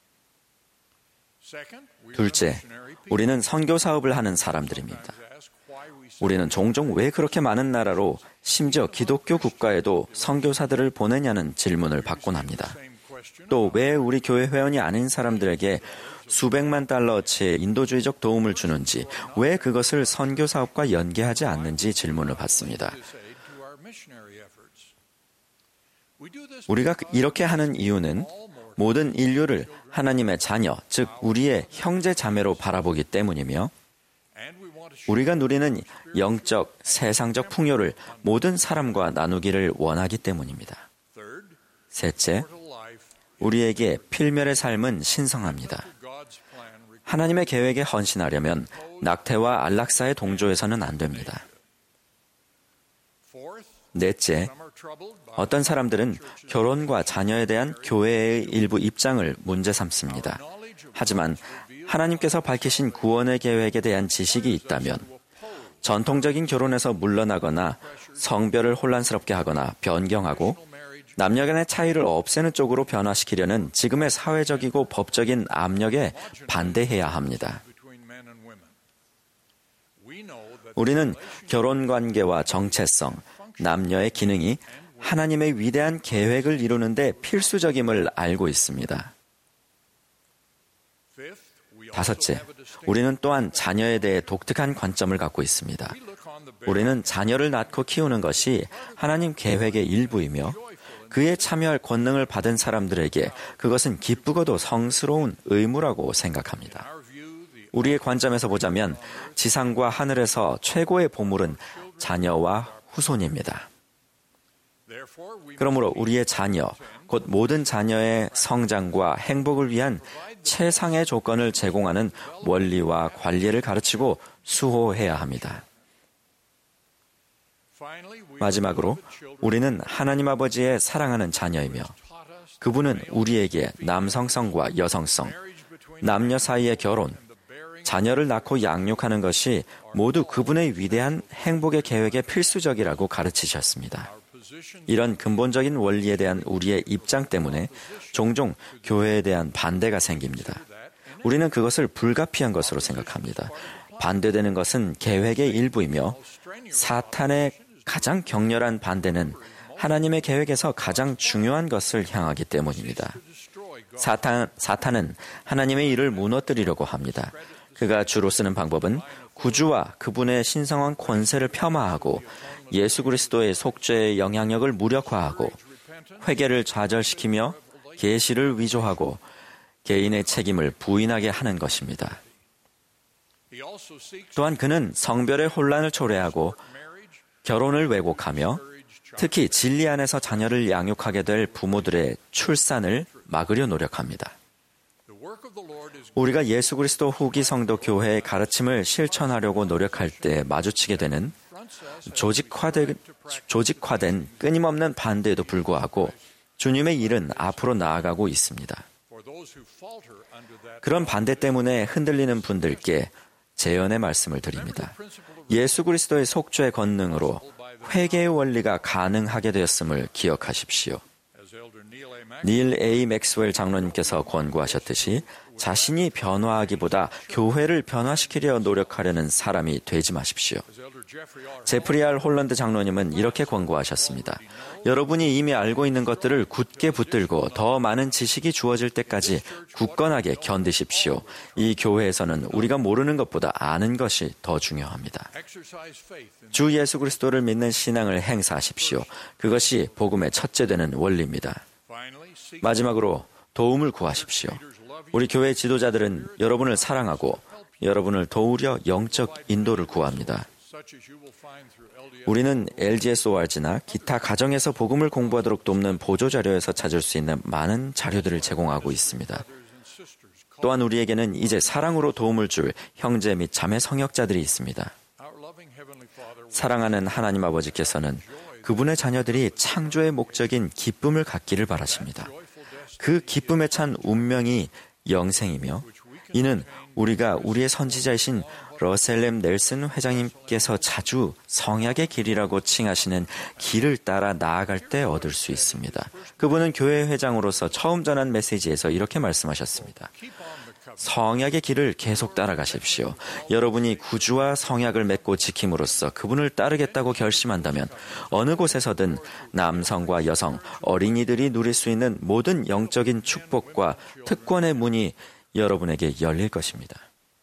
S3: 둘째, 우리는 선교 사업을 하는 사람들입니다. 우리는 종종 왜 그렇게 많은 나라로 심지어 기독교 국가에도 선교사들을 보내냐는 질문을 받곤 합니다. 또 왜 우리 교회 회원이 아닌 사람들에게 수백만 달러어치의 인도주의적 도움을 주는지, 왜 그것을 선교 사업과 연계하지 않는지 질문을 받습니다. 우리가 이렇게 하는 이유는 모든 인류를 하나님의 자녀, 즉 우리의 형제 자매로 바라보기 때문이며, 우리가 누리는 영적, 세상적 풍요를 모든 사람과 나누기를 원하기 때문입니다. 셋째, 우리에게 필멸의 삶은 신성합니다. 하나님의 계획에 헌신하려면 낙태와 안락사의 동조해서는 안 됩니다. 넷째, 어떤 사람들은 결혼과 자녀에 대한 교회의 일부 입장을 문제 삼습니다. 하지만 하나님께서 밝히신 구원의 계획에 대한 지식이 있다면 전통적인 결혼에서 물러나거나 성별을 혼란스럽게 하거나 변경하고 남녀 간의 차이를 없애는 쪽으로 변화시키려는 지금의 사회적이고 법적인 압력에 반대해야 합니다. 우리는 결혼관계와 정체성, 남녀의 기능이 하나님의 위대한 계획을 이루는데 필수적임을 알고 있습니다. 다섯째, 우리는 또한 자녀에 대해 독특한 관점을 갖고 있습니다. 우리는 자녀를 낳고 키우는 것이 하나님 계획의 일부이며 그에 참여할 권능을 받은 사람들에게 그것은 기쁘고도 성스러운 의무라고 생각합니다. 우리의 관점에서 보자면 지상과 하늘에서 최고의 보물은 자녀와 후손입니다. 그러므로 우리의 자녀, 곧 모든 자녀의 성장과 행복을 위한 최상의 조건을 제공하는 원리와 관리를 가르치고 수호해야 합니다. 마지막으로 우리는 하나님 아버지의 사랑하는 자녀이며 그분은 우리에게 남성성과 여성성, 남녀 사이의 결혼, 자녀를 낳고 양육하는 것이 모두 그분의 위대한 행복의 계획에 필수적이라고 가르치셨습니다. 이런 근본적인 원리에 대한 우리의 입장 때문에 종종 교회에 대한 반대가 생깁니다. 우리는 그것을 불가피한 것으로 생각합니다. 반대되는 것은 계획의 일부이며 사탄의 가장 격렬한 반대는 하나님의 계획에서 가장 중요한 것을 향하기 때문입니다. 사탄, 사탄은 하나님의 일을 무너뜨리려고 합니다. 그가 주로 쓰는 방법은 구주와 그분의 신성한 권세를 폄하하고 예수 그리스도의 속죄의 영향력을 무력화하고 회개를 좌절시키며 계시를 위조하고 개인의 책임을 부인하게 하는 것입니다. 또한 그는 성별의 혼란을 초래하고 결혼을 왜곡하며 특히 진리 안에서 자녀를 양육하게 될 부모들의 출산을 막으려 노력합니다. 우리가 예수 그리스도 후기 성도 교회의 가르침을 실천하려고 노력할 때 마주치게 되는 조직화된, 조직화된 끊임없는 반대에도 불구하고 주님의 일은 앞으로 나아가고 있습니다. 그런 반대 때문에 흔들리는 분들께 재연의 말씀을 드립니다. 예수 그리스도의 속죄 권능으로 회개의 원리가 가능하게 되었음을 기억하십시오. 닐 에이 맥스웰 장로님께서 권고하셨듯이 자신이 변화하기보다 교회를 변화시키려 노력하려는 사람이 되지 마십시오. 제프리 알 홀런드 장로님은 이렇게 권고하셨습니다. 여러분이 이미 알고 있는 것들을 굳게 붙들고 더 많은 지식이 주어질 때까지 굳건하게 견디십시오. 이 교회에서는 우리가 모르는 것보다 아는 것이 더 중요합니다. 주 예수 그리스도를 믿는 신앙을 행사하십시오. 그것이 복음의 첫째 되는 원리입니다. 마지막으로 도움을 구하십시오. 우리 교회 지도자들은 여러분을 사랑하고 여러분을 도우려 영적 인도를 구합니다. 우리는 엘지에스오알지나 기타 가정에서 복음을 공부하도록 돕는 보조자료에서 찾을 수 있는 많은 자료들을 제공하고 있습니다. 또한 우리에게는 이제 사랑으로 도움을 줄 형제 및 자매 성역자들이 있습니다. 사랑하는 하나님 아버지께서는 그분의 자녀들이 창조의 목적인 기쁨을 갖기를 바라십니다. 그 기쁨에 찬 운명이 영생이며 이는 우리가 우리의 선지자이신 러셀렘 넬슨 회장님께서 자주 성약의 길이라고 칭하시는 길을 따라 나아갈 때 얻을 수 있습니다. 그분은 교회 회장으로서 처음 전한 메시지에서 이렇게 말씀하셨습니다. 성약의 길을 계속 따라가십시오. 여러분이 구주와 성약을 맺고 지킴으로써 그분을 따르겠다고 결심한다면 어느 곳에서든 남성과 여성, 어린이들이 누릴 수 있는 모든 영적인 축복과 특권의 문이 여러분에게 열릴 것입니다.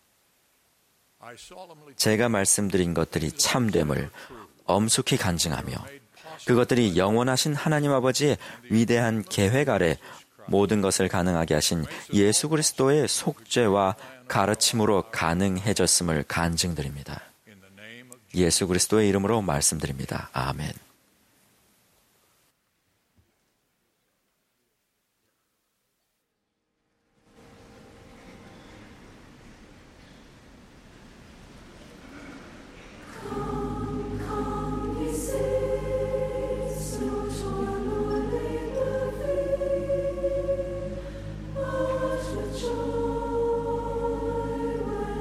S3: 제가 말씀드린 것들이 참됨을 엄숙히 간증하며 그것들이 영원하신 하나님 아버지의 위대한 계획 아래 모든 것을 가능하게 하신 예수 그리스도의 속죄와 가르침으로 가능해졌음을 간증드립니다. 예수 그리스도의 이름으로 말씀드립니다. 아멘.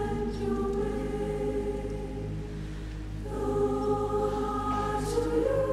S9: To you.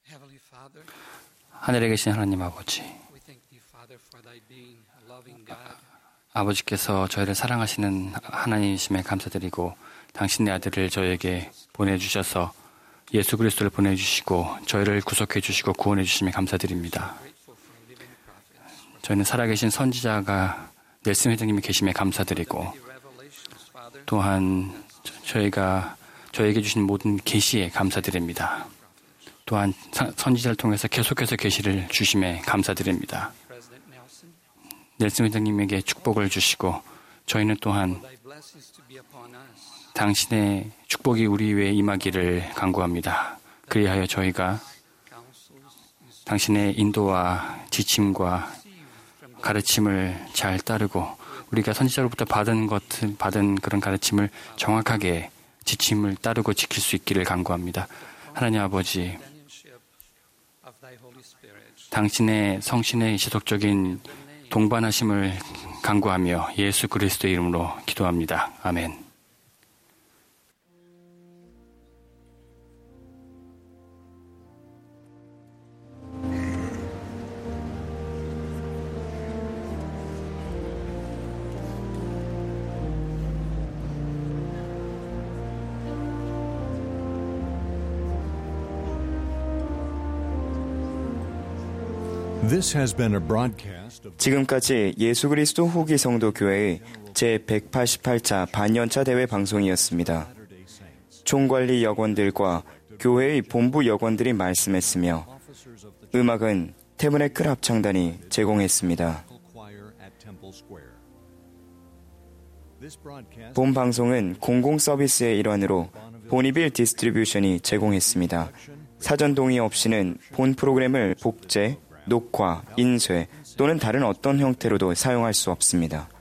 S4: 하늘에 계신 하나님 아버지, 아버지께서 저희를 사랑하시는 하나님이심에 감사드리고 당신의 아들을 저에게 보내주셔서 예수 그리스도를 보내주시고 저희를 구속해 주시고 구원해 주심에 감사드립니다. 저희는 살아계신 선지자가 넬슨 회장님이 계심에 감사드리고 또한 저희가 저에게 주신 모든 계시에 감사드립니다. 또한 선지자를 통해서 계속해서 계시를 주심에 감사드립니다. 넬슨 회장님에게 축복을 주시고 저희는 또한 당신의 축복이 우리 위에 임하기를 간구합니다. 그리하여 저희가 당신의 인도와 지침과 가르침을 잘 따르고 우리가 선지자로부터 받은 것, 받은 그런 가르침을 정확하게 지침을 따르고 지킬 수 있기를 간구합니다. 하나님 아버지, 당신의 성신의 지속적인 동반하심을 간구하며 예수 그리스도의 이름으로 기도합니다. 아멘.
S1: This has been a broadcast of
S2: 지금까지 예수 그리스도 후기 성도 교회의 제백팔십팔 차 반년차 대회 방송이었습니다. 총관리 여관들과 교회의 본부 여관들이 말씀했으며 음악은 태브네클 합창단이 제공했습니다. 본 방송은 공공 서비스의 일환으로 보니빌 디스트리뷰션이 제공했습니다. 사전 동의 없이는 본 프로그램을 복제, 녹화, 인쇄 또는 다른 어떤 형태로도 사용할 수 없습니다.